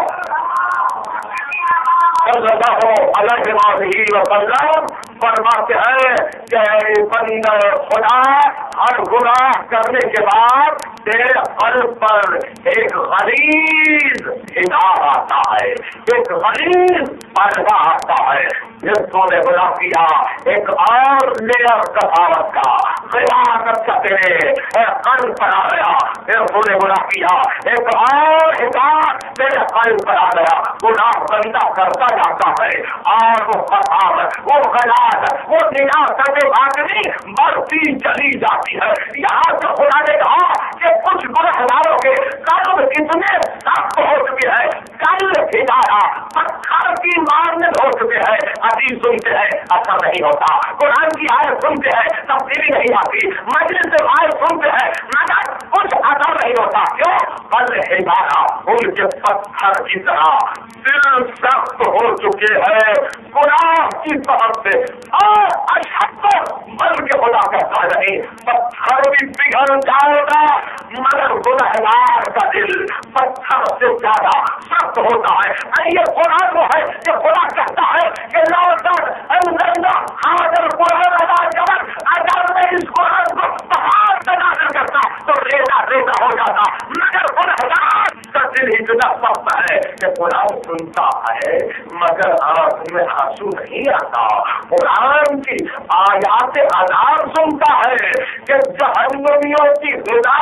صلی اللہ علیہ وسلم فرماتے ہیں کہ بندہ خدا ہر گناہ کرنے کے بعد تیرے قلب پر ایک غلیظ حجاب آتا ہے، ایک غلیظ پردہ آتا ہے، جس کو نے بنا کیا ایک اور لیئر کساوت کا، خیانت کا تیرے قلب پر آ گیا، پھر تو نے بنا کیا ایک اور حجاب تیرے قلب پر آ گیا، گناہ بندہ کرتا جاتا ہے اور وہ خساوت، وہ غلاظت، وہ نجاست باطنی بڑھتی چلی جاتی ہے، یہاں سے خدا نے کہا کہ کچھ گنہگاروں کے قلب اتنے سخت ہو چکے ہیں، کل ہدایا پتھر کی مانند ہو چکے ہیں، حدیث سنتے ہیں اثر نہیں ہوتا، قرآن کی آیت سنتے ہیں تبدیلی نہیں آتی، مجلس سے آیت سنتے ہیں مگر کچھ اثر نہیں ہوتا، کیوں؟ کل ہدایا ان کے پتھر کی طرح دل سخت ہو چکے ہیں گناہ کی طرف سے، اور اشد بلکہ خدا کہتا نہیں پتھر بھی پگھل جائے گا مگر گنہگار کا دل پتھر سے زیادہ سخت ہوتا ہے۔ یہ قرآن وہ ہے کہ خدا کہتا ہے کہ لو در اندر حاضر قرآن ادا جبر، اگر میں اس قرآن کو پہاڑ سے نازل کرتا تو ریزہ ریزہ ہو جاتا، مگر گنہگار کا دل اتنا سخت ہے کہ قرآن سنتا ہے مگر آنکھ میں آنسو نہیں آتا، قرآن کی آیات عذاب سنتا ہے کہ جہنمیوں کی غذا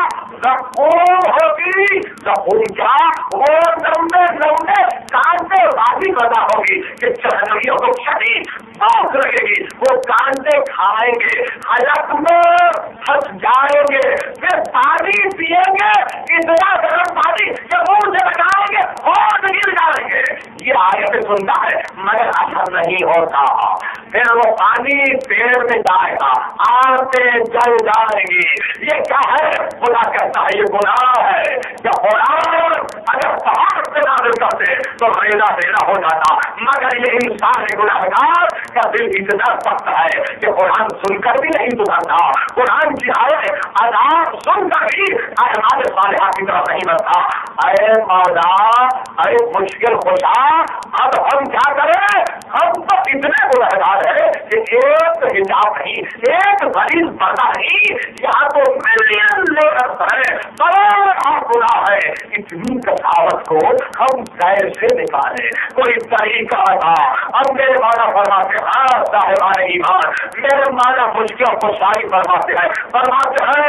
زقوم ہوگی، زقوم کیا؟ وہ لمبے لمبے کانٹے والی غذا ہوگی کہ جہنمیوں کو شدید بھوک لگے گی، وہ کانٹے کھائیں گے، حلق میں پھنس جائیں گے، پھر پانی پیئیں گے اتنا گرم پانی کہ منہ سے لگائیں گے اور گر جائیں گے، یہ آیت سنتا ہے مگر اثر نہیں ہوتا، پھر وہ پانی پیڑ میں جائے گا، آتے جل جائیں گی، یہ کیا ہے؟ خدا کہتا ہے یہ گناہ ہے کہ قرآن اگر پہاڑ سے نازل کرتے تو ریزہ ریزہ ہو جاتا، مگر یہ انسان گنہگار کا دل اتنا سخت ہے کہ قرآن سن کر بھی نہیں سدھرتا، قرآن کی آیت عذاب سن کر بھی اعمال صالحہ کی طرف نہیں بڑھتا۔ اے مولا، اے مشکل خوشا، اب ہم کیا کریں؟ ہم تو اتنے گنہگار ہیں کہ ایک حجاب نہیں، ایک غلیظ پردہ نہیں، یہاں تو ملین لیئرز ہے، کروڑوں گناہ ہے، اتنی کساوت کو ہم کیسے نکالیں؟ کوئی طریقہ تھا؟ اب میرے مولا فرماتے ہیں ہاں صاحبان ایمان، میرے مولا مشکل کو شاہی فرماتے ہیں فرماتے ہیں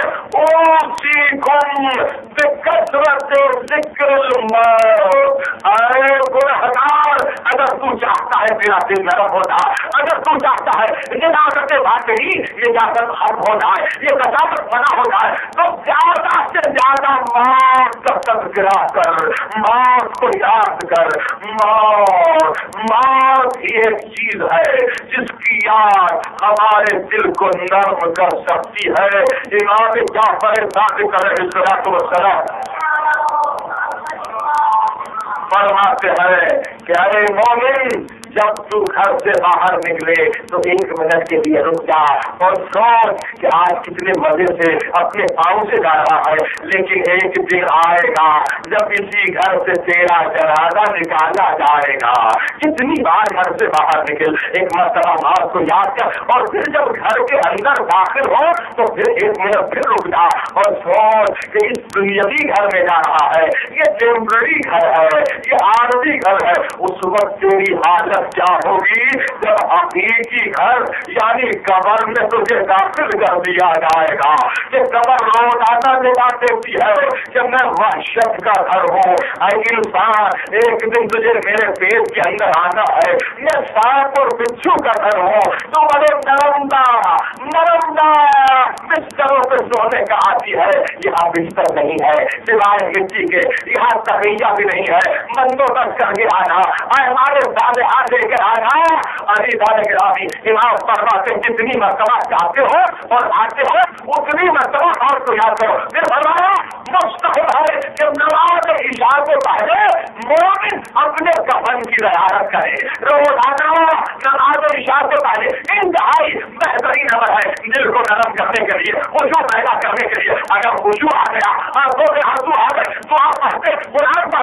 اوصیکم بکثرت ذکر الموت، اے گنہگار اگر تو چاہتا ہے تیرا دل نرم ہوتا، اگر تو چاہتا ہے نجاست باطنی نجاست ختم ہو جائے، یہ کساوت بنا ہو جائے، تو زیادہ سے زیادہ موت کا تذکرہ کر، موت کو یاد کر، موت موت ہی ایک چیز ہے جس کی یاد ہمارے دل کو نرم کر سکتی ہے۔ امام جعفر صادق علیہ السلام فرماتے ہیں کہ اے مومن، جب تو گھر سے باہر نکلے تو ایک منٹ کے لیے رک جا اور سوچ کہ آج کتنے مزے سے اپنے پاؤں سے جا رہا ہے، لیکن ایک دن آئے گا جب اسی گھر سے تیرا جنازہ نکالا جائے گا۔ کتنی بار گھر سے باہر نکل، ایک مرتبہ موت کو یاد کر، اور پھر جب گھر کے اندر داخل ہو تو پھر ایک منٹ پھر رک جا اور سوچ کہ اس دنیاوی گھر میں جا رہا ہے، یہ ٹیمپرری گھر ہے، یہ عارضی گھر ہے، اس وقت تیری حالت کیا ہوگی جب حقیقی گھر یعنی قبر میں تجھے داخل کر دیا جائے گا کہ قبر روزانہ نگاہ دیتی ہے کہ میں وحشت کا گھر ہوں، اے انسان ایک دن تجھے میرے پیٹ کے اندر آنا ہے، میں سانپ اور بچھو کا گھر ہوں، تو بڑے نرمدا نرمدا بستروں پہ سونے کا آتی ہے، یہاں بستر نہیں ہے سوائے مٹی کے، یہاں تغیہ بھی نہیں ہے، مندوں تک کر کے آنا، ہمارے سارے ہاتھ لے کر آنا، علی دار گرامی امام فرماتے جتنی مرتبہ چاہتے ہو اور آتے ہو اتنی مرتبہ اور تو یاد کرو۔ پھر فرمایا مستحب ہے کہ نماز عشاء سے پہلے مومن اپنے کفن کی زیارت کرے، روزانہ نماز عشاء سے پہلے انتہائی بہترین عمل ہے دل کو نرم کرنے کے لیے، خشوع پیدا کرنے کے لیے۔ اگر خشوع آ گیا، آنکھوں سے آنسو آ گئے تو آپ پڑھتے قرآن پڑھتے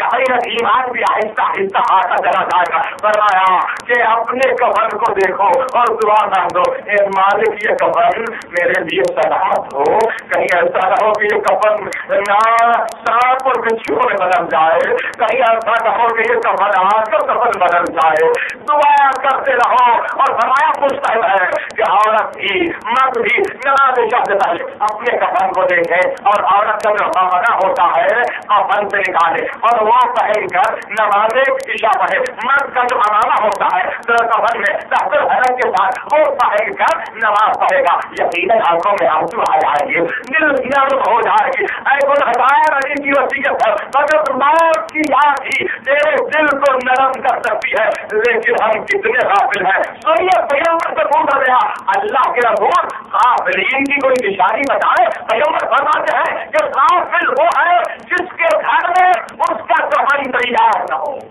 यकीनन ईमान भी आहिस्ता आहिस्ता आता चला जाएगा। फरमाया कि अपने कफन को देखो और दुआ मांग दो, ए मालिक ये कफन मेरे लिए सलामत हो, कहीं ऐसा ना हो कि ये कफन ना सांप और बिच्छू में बदल जाए, कहीं ऐसा ना हो कि ये कफन आकर कफन बदल जाए। दुआ करते रहो। और फरमाया पूछता है कि औरत भी मर्द भी नमाज इशा से पहले अपने कफन को देखे और औरत का जो रवाना होता है कफन से निकाले और वो पहनकर नमाज इशा पढ़े। मर्द का जो रवाना होता है तो कफन में तहतर हरम के साथ वो पहनकर नमाज पढ़ेगा। यकीनन आंखों में आंसू आ जाएंगे, दिल नर्म हो जाएगी। ऐसा हजार अली की वसीयत है, मगर मौत की याद ही तेरे दिल को नरम कर सकती है, लेकिन हम कितने गाफिल हैं। सुनिए पैगंबर से पूछा गया, अल्लाह के रसूल गाफिलीन की कोई निशानी बताए। पैगंबर फरमाते हैं कि गाफिल वो है जिसके घर में उसका कफन तैयार न हो।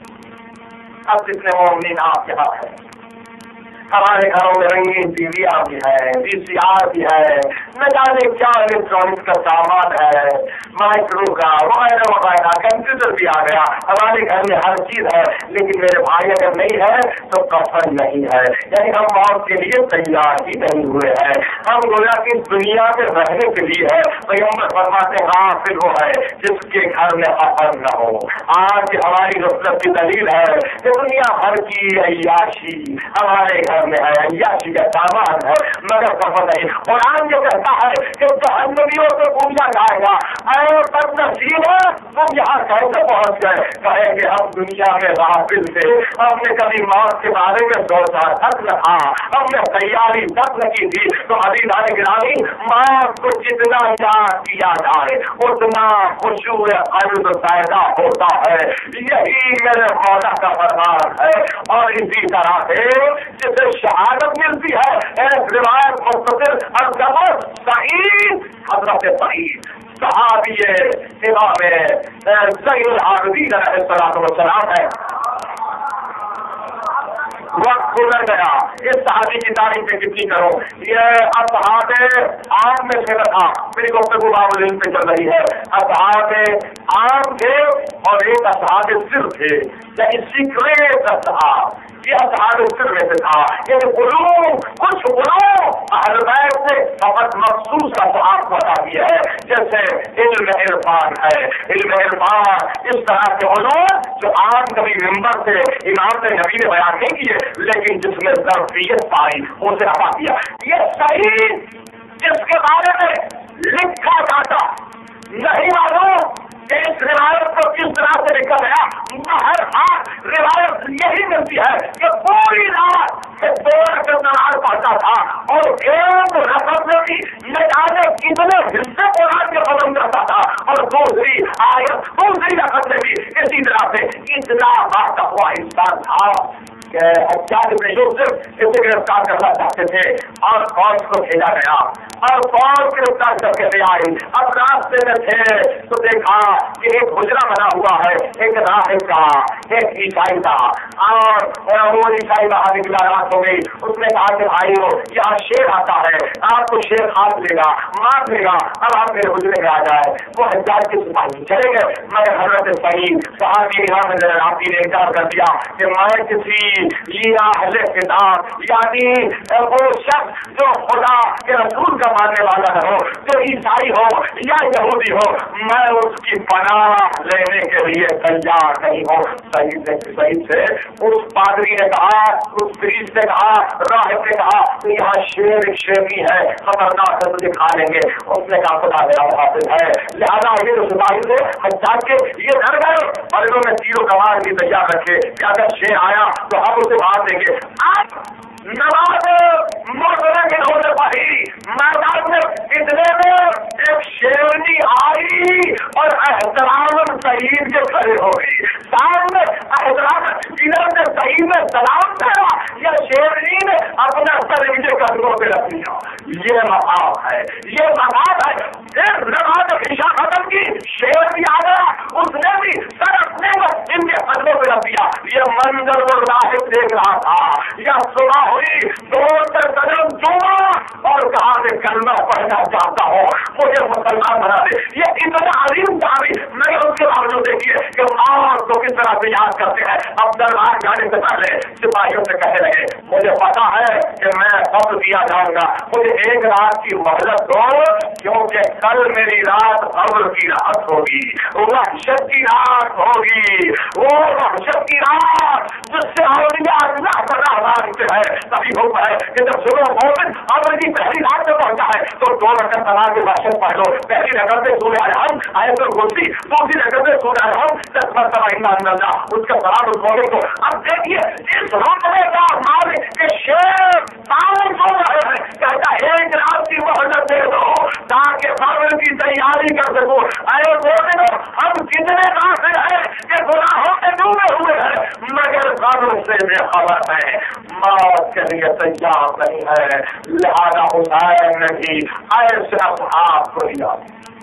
अब जितने मोमिन आप यहाँ है, हमारे घरों में रंगीन टीवियां भी है, वीसीआर भी है, न जाने क्या इलेक्ट्रॉनिक्स का सामान है, माइक्रो का वगैरह वगैरह, कंप्यूटर भी आ गया। हमारे घर में हर चीज है, लेकिन मेरे भाई अगर नहीं है तो कफन नहीं है। यानी हम मौत के लिए तैयार ही नहीं हुए हैं। हम गोया की दुनिया में रहने के लिए है। पैगंबर फरमाते हैं फिर वो है जिसके घर में कफन न हो। आज हमारी गफलत की दलील है कि दुनिया भर की अय्याशी हमारे घर में है, अय्याशी का सामान है, मगर कफन नहीं। कुरान जो कहता है कि जहन्नमियों से पूछा जाएगा, ऐ बदनसीब है तुम यहाँ कैसे पहुंच गए? कहेंगे हम दुनिया में गाफिल थे, हमने कभी मौत के बारे में सोचा तक न था, हमने तैयारी तक न की थी। तो अभी नारे गिरानी मौत को जितना याद किया जाए उतना खुशबू कल्ब पैदा होता है। यही मेरे मौला का फरमान है। और इसी तरह से जिसे शहादत मिलती है, एक रिवायत मुस्तकिल अल-जबर सईद हजरत सईद सहाबी इमाम ज़ैनुल आबिदीन अलैहिस्सलातु वस्सलाम है। वक्त गुजर गया, इस सहाबी की तारीफ में कितनी करो। ये असहाब आम में से था, मेरी गुफ्तगू बाबुल इल्म पे चल रही है। असहाब आम थे और एक असहाब सिर थे, यानी सीक्रेट असहाब। ये असहाब सिर में से था। ये उलूम कुछ उलूम अहले बैत से फकत मखसूस असहाब को अता किया है, जैसे इल्म इरफान है। इल्म इरफान इस तरह के उलूम जो आम कभी मिंबर से इमाम ने नबी ने बयान नहीं किए, लेकिन जिसमें ज़र्फियत पाई उसे अता किया। ये सही जिसके बारे में लिखा जाता नहीं मालूम कि इस रिवायत को किस तरह से लिखा गया। हर हाथ रिवायत यही मिलती है कि पूरी रात दो रकत नमाज पढ़ता था और एक रकत में भी न जाने कितने हिस्से कुरान के खत्म करता था, और दूसरी आयत दूसरी रकत में भी इसी तरह से इतना बातकवा इंसान था कि हज्जाज इब्न यूसुफ इसे गिरफ्तार करना चाहते थे और फौज को भेजा गया और फौज गिरफ्तार करके ले आई। अब रास्ते में थे तो देखा कि एक हुजरा बना हुआ है, एक राहिब का, एक ईसाई का, और वो ईसाई बाहर निकला, रात हो गई। उसने कहा कि भाइयों यहाँ शेर आता है, आपको शेर खास लेगा, मार देगा, अब आप मेरे हुजरे में आ जाए। वो हज्जाज के सिपाही चले गए, मगर हजरत सईद सहाबी इमाम ने इनकार कर दिया कि मैं किसी या अहले किताब यानी वो शख्स जो खुदा के रसूल का मानने वाला हो, जो ईसाई हो या यहूदी हो, मैं उसकी पनाह लेने के लिए तैयार नहीं हूँ। सईद ने सईद से उस पादरी ने कहा, उस प्रीस्ट ने कहा, राहिब ने कहा तो यहाँ शेर शेरनी है, खबरदार से तुझे खा लेंगे। उसने कहा खुदा मेरा हाफिज है, लिहाजा ये जो सिपाही थे हज्जाज के ये डर गए और इन्होंने तीरों कमार भी तैयार रखे कि अगर शेर आया तो हम उसे मार देंगे। आप नवाज मोहतरम इन्होंने पढ़ी, मैदान में इतने में एक शेरनी आई और एहतराम शहीद के खड़े हो गई सामने। एहतराम इधर से शहीद ने सलाम करा, या शेरनी ने अपना सर इनके कदमों पे रख लिया। ये मकाम है, ये मकाम है। फिर नमाज इशा खत्म की, शेर भी आ गया, उसने भी सर अपने इनके कदमों पे रख दिया। ये मंजर वो राहिब देख रहा था। यह सुबह हुई, दो कदम चूमा और कहा कि कलमा पढ़ना चाहता हूँ, मुझे मुसलमान बना दे। ये इतना अजीम दावी, मैं उसके बावजूद देखिए कि किस तरह से याद करते हैं। अब दरबार जाने से पहले सिपाहियों से कहने लगे, मुझे पता है कि मैं कब्र दिया जाऊंगा, मुझे एक रात की मोहलत दो, क्योंकि कल मेरी रात कब्र की रात होगी, वहशत की रात होगी, वो वहशत की रात जिससे औलिया अल्लाह का मानते हैं। तभी होता है कि जब सुबह मोमिन कब्र की पहली रात में पहुंचा है तो दो रकअत नमाज की वहशत पढ़ लो। पहली रकअत में सूरह अलहम आयतुल कुर्सी, दूसरी रकअत में सूरह अलहम दस मरतबा इन्ना अल्लाह, उसका सलाम उठोगे तो। अब देखिए इस रुतबे का मालिक के शेर ताउन हो रहे हैं, कहता एक रात की मोहलत दे दो ताकि कब्र की तैयारी कर सको। अरे मोमिनो, हम कितने काफिर हैं कि गुनाहों में डूबे हुए हैं मगर कब्र से बेखबर है, मौत के लिए तैयार नहीं है। लिहाजा हुसैन ने भी ऐसे असहाब को लिया,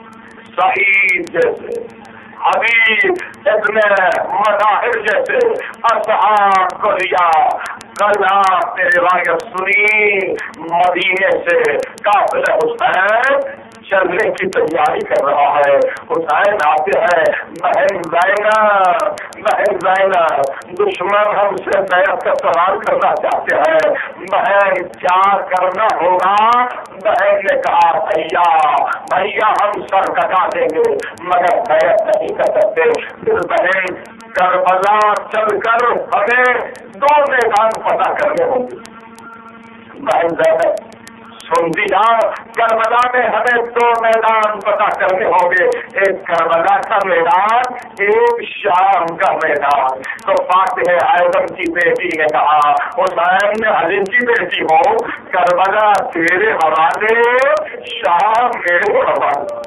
शहीद जैसे हबीब इब्न मज़ाहिर जैसे असहाब को लिया। कल आपने रिवायत सुनी, मदीने से काफिला हुसैन चलने की तैयारी कर रहा है। हुसैन आते हैं, बहन ज़ैनब, बहन ज़ैनब, दुश्मन हमसे बैत का सवाल करना चाहते हैं, बहन क्या करना होगा? बहन ने कहा, भैया भैया हम सर कटा देंगे मगर बैत नहीं कर सकते। फिर बहन करबला चलकर हमें दो मैदान पता करने होंगे। बहन ज़ैनब सुन दिया, करबला में हमें दो मैदान पता करने होंगे, एक करबला का मैदान, एक शाम का मैदान। तो फातिह आज़म की बेटी ने कहा, हुसैन ने अली की बेटी हो, करबला तेरे हवाले, शाम मेरे हवाले।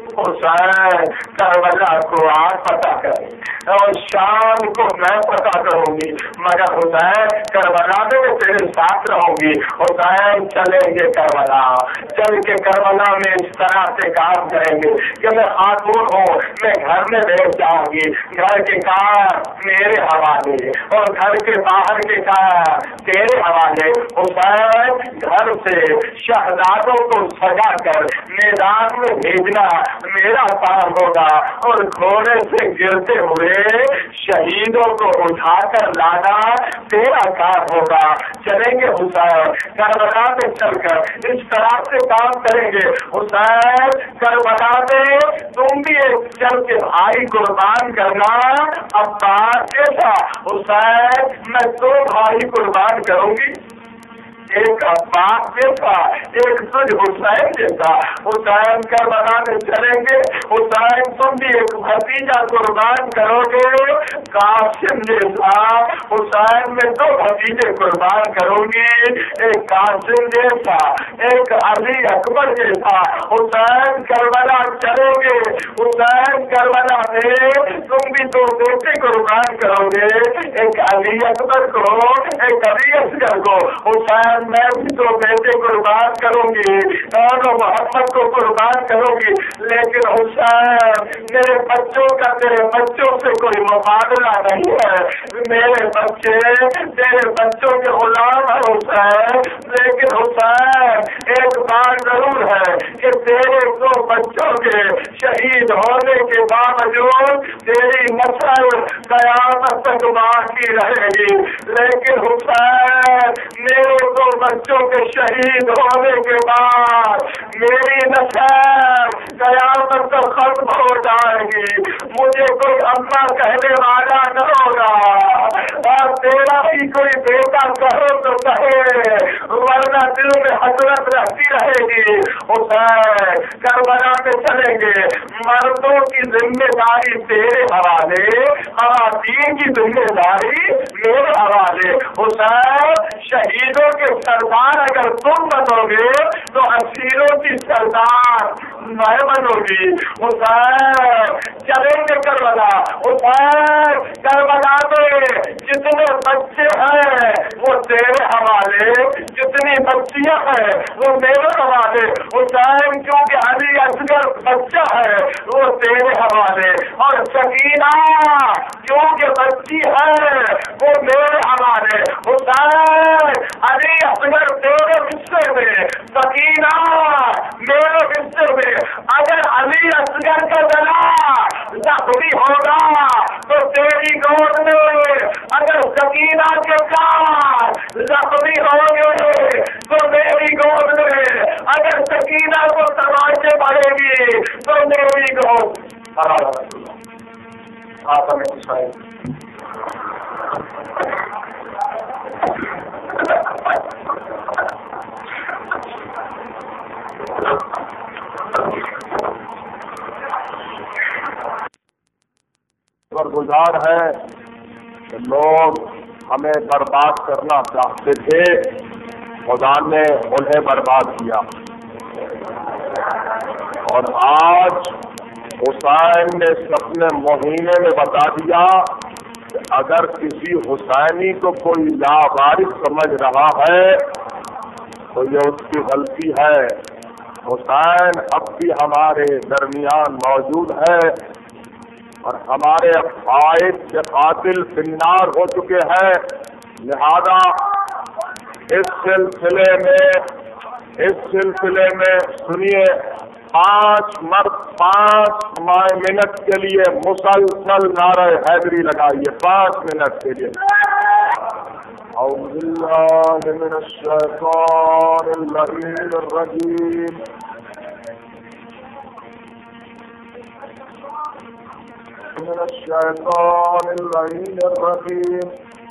हुसैन करबला को आज पता कर और शाम को मैं पता करूंगी, मगर हुसैन करबला में मैं तेरे साथ रहूंगी। हुसैन चलेंगे करबला, चल के करबला में इस तरह से काम करेंगे कि मैं खातून हूँ, मैं घर में बैठ जाऊंगी, घर के काम मेरे हवाले और घर के बाहर के काम तेरे हवाले। हुसैन घर से शहजादों को सजा कर मैदान में भेजना मेरा काम होगा और घोड़े से गिरते हुए शहीदों को उठाकर लाना तेरा काम होगा। चलेंगे हुसैन करबला में चलकर इस तरह से काम करेंगे। हुसैन करबला में तुम भी एक चल के भाई कुर्बान करना। अब्बास जैसा हुसैन मैं दो भाई कुर्बान करूंगी, एक अब्बास जैसा, एक तुझ हुसैन जैसा। हुसैन करबला में चलेंगे, हुसैन तुम भी एक भतीजा कुर्बान करोगे, कासिम जैसा। हुसैन में दो भतीजे कुर्बान करूंगी, एक कासिम जैसा, एक अली अकबर जैसा। हुसैन करबला चलोगे, हुसैन करबला में तुम भी दो बेटे कुर्बान करोगे, एक अली अकबर को, एक अली असगर को। हुसैन मैं भी तो बेटे कुर्बान करूंगी और मोहम्मद को कुर्बान करूंगी, लेकिन हुसैन मेरे बच्चों का तेरे बच्चों से कोई मुकाबला नहीं है। मेरे बच्चे तेरे बच्चों के गुलाम है हुसैन, लेकिन हुसैन एक बात जरूर है कि तेरे दो बच्चों के शहीद होने के बावजूद तेरी नस्ल कयामत तक बाकी रहेगी। लेकिन हुसैन मेरे दो बच्चों के शहीद होने के बाद मेरी नस्ल कयामत तक खत्म हो जाएगी, मुझे कोई अम्मा कहने वाला न होगा और तेरा भी कोई बेटा कहो तो कहे, वरना दिल में हसरत रहती रहेगी। हुसैन करबला में चलेंगे, मर्दों की जिम्मेदारी तेरे हवाले, खातून की जिम्मेदारी मेरे हवाले। हुसैन शहीदों के सरदार अगर तुम बनोगे तो असीरों की सरदार मैं बनोगी। हुसैन चलेंगे करबला, हुसैन करबला में जितने बच्चे हैं वो तेरे हवाले, जितनी बच्चियां हैं वो मेरे हवाले। हुसैन क्योंकि अली असगर बच्चा है वो तेरे हवाले, और सकीना क्योंकि बच्ची है वो मेरे हवाले। हुसैन अली असगर तेरे हिस्से में, सकीना मेरे हिस्से में। अगर अली असगर का गला जख्मी होगा तो تیری گود میں اگر سکینہ کے ساتھ زخمی ہو گئے تو میری گود میں اگر سکینہ کو تماشے پڑے گی تو میری گود آپ ہمیں دکھائیں. گزار ہے کہ لوگ ہمیں برباد کرنا چاہتے تھے، خدا نے انہیں برباد کیا. اور آج حسین نے اپنے مہینے میں بتا دیا کہ اگر کسی حسینی کو کوئی لاوارث سمجھ رہا ہے تو یہ اس کی غلطی ہے. حسین اب بھی ہمارے درمیان موجود ہے اور ہمارے قائد کے قاتل فنار ہو چکے ہیں. لہذا اس سلسلے میں اس سلسلے میں سنیے، پانچ مرد پانچ منٹ کے لیے مسلسل نعرہ حیدری لگائیے، پانچ منٹ کے لیے. اعوذ باللہ من الشیطان اللعین الرجیم. من الشیطان اللعین الرجیم.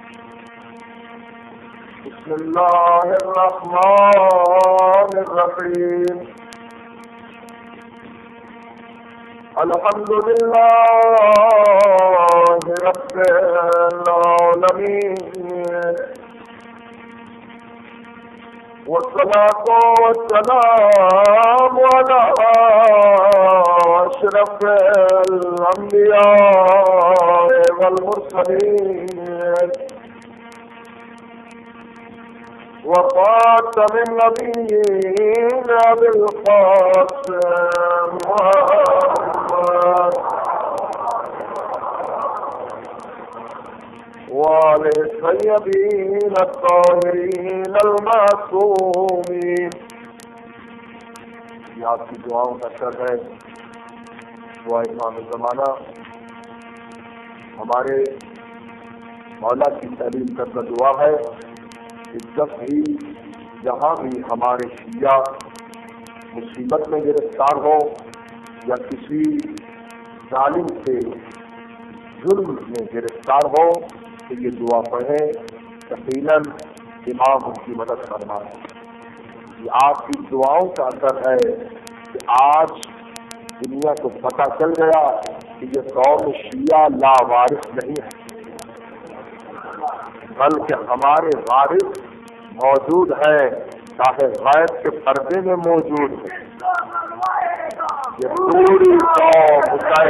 بسم اللہ الرحمن الرحیم. الحمد للہ رب العالمین والصلاة والسلام على أشرف الأنبياء والمرسلين وخاتم النبيين أبي القاسم محمد وآله الطيبين الطاهرين المعصومين. یہ آپ کی دعاؤں کا اثر ہے. دعا امام زمانہ ہمارے مولا کی تعلیم کرتا دعا ہے کہ جب بھی جہاں بھی ہمارے شیعہ مصیبت میں گرفتار ہو یا کسی ظالم سے ظلم میں گرفتار ہو تو یہ دعا پڑھیں، یقیناً امام ان کی مدد کرنا ہے. یہ آپ کی دعاؤں کا اثر ہے کہ آج دنیا کو پتہ چل گیا کہ یہ قوم شیعہ لاوارث نہیں ہے، بلکہ ہمارے وارث موجود ہے، چاہے غیب کے پردے میں موجود ہے. یہ پوری قوم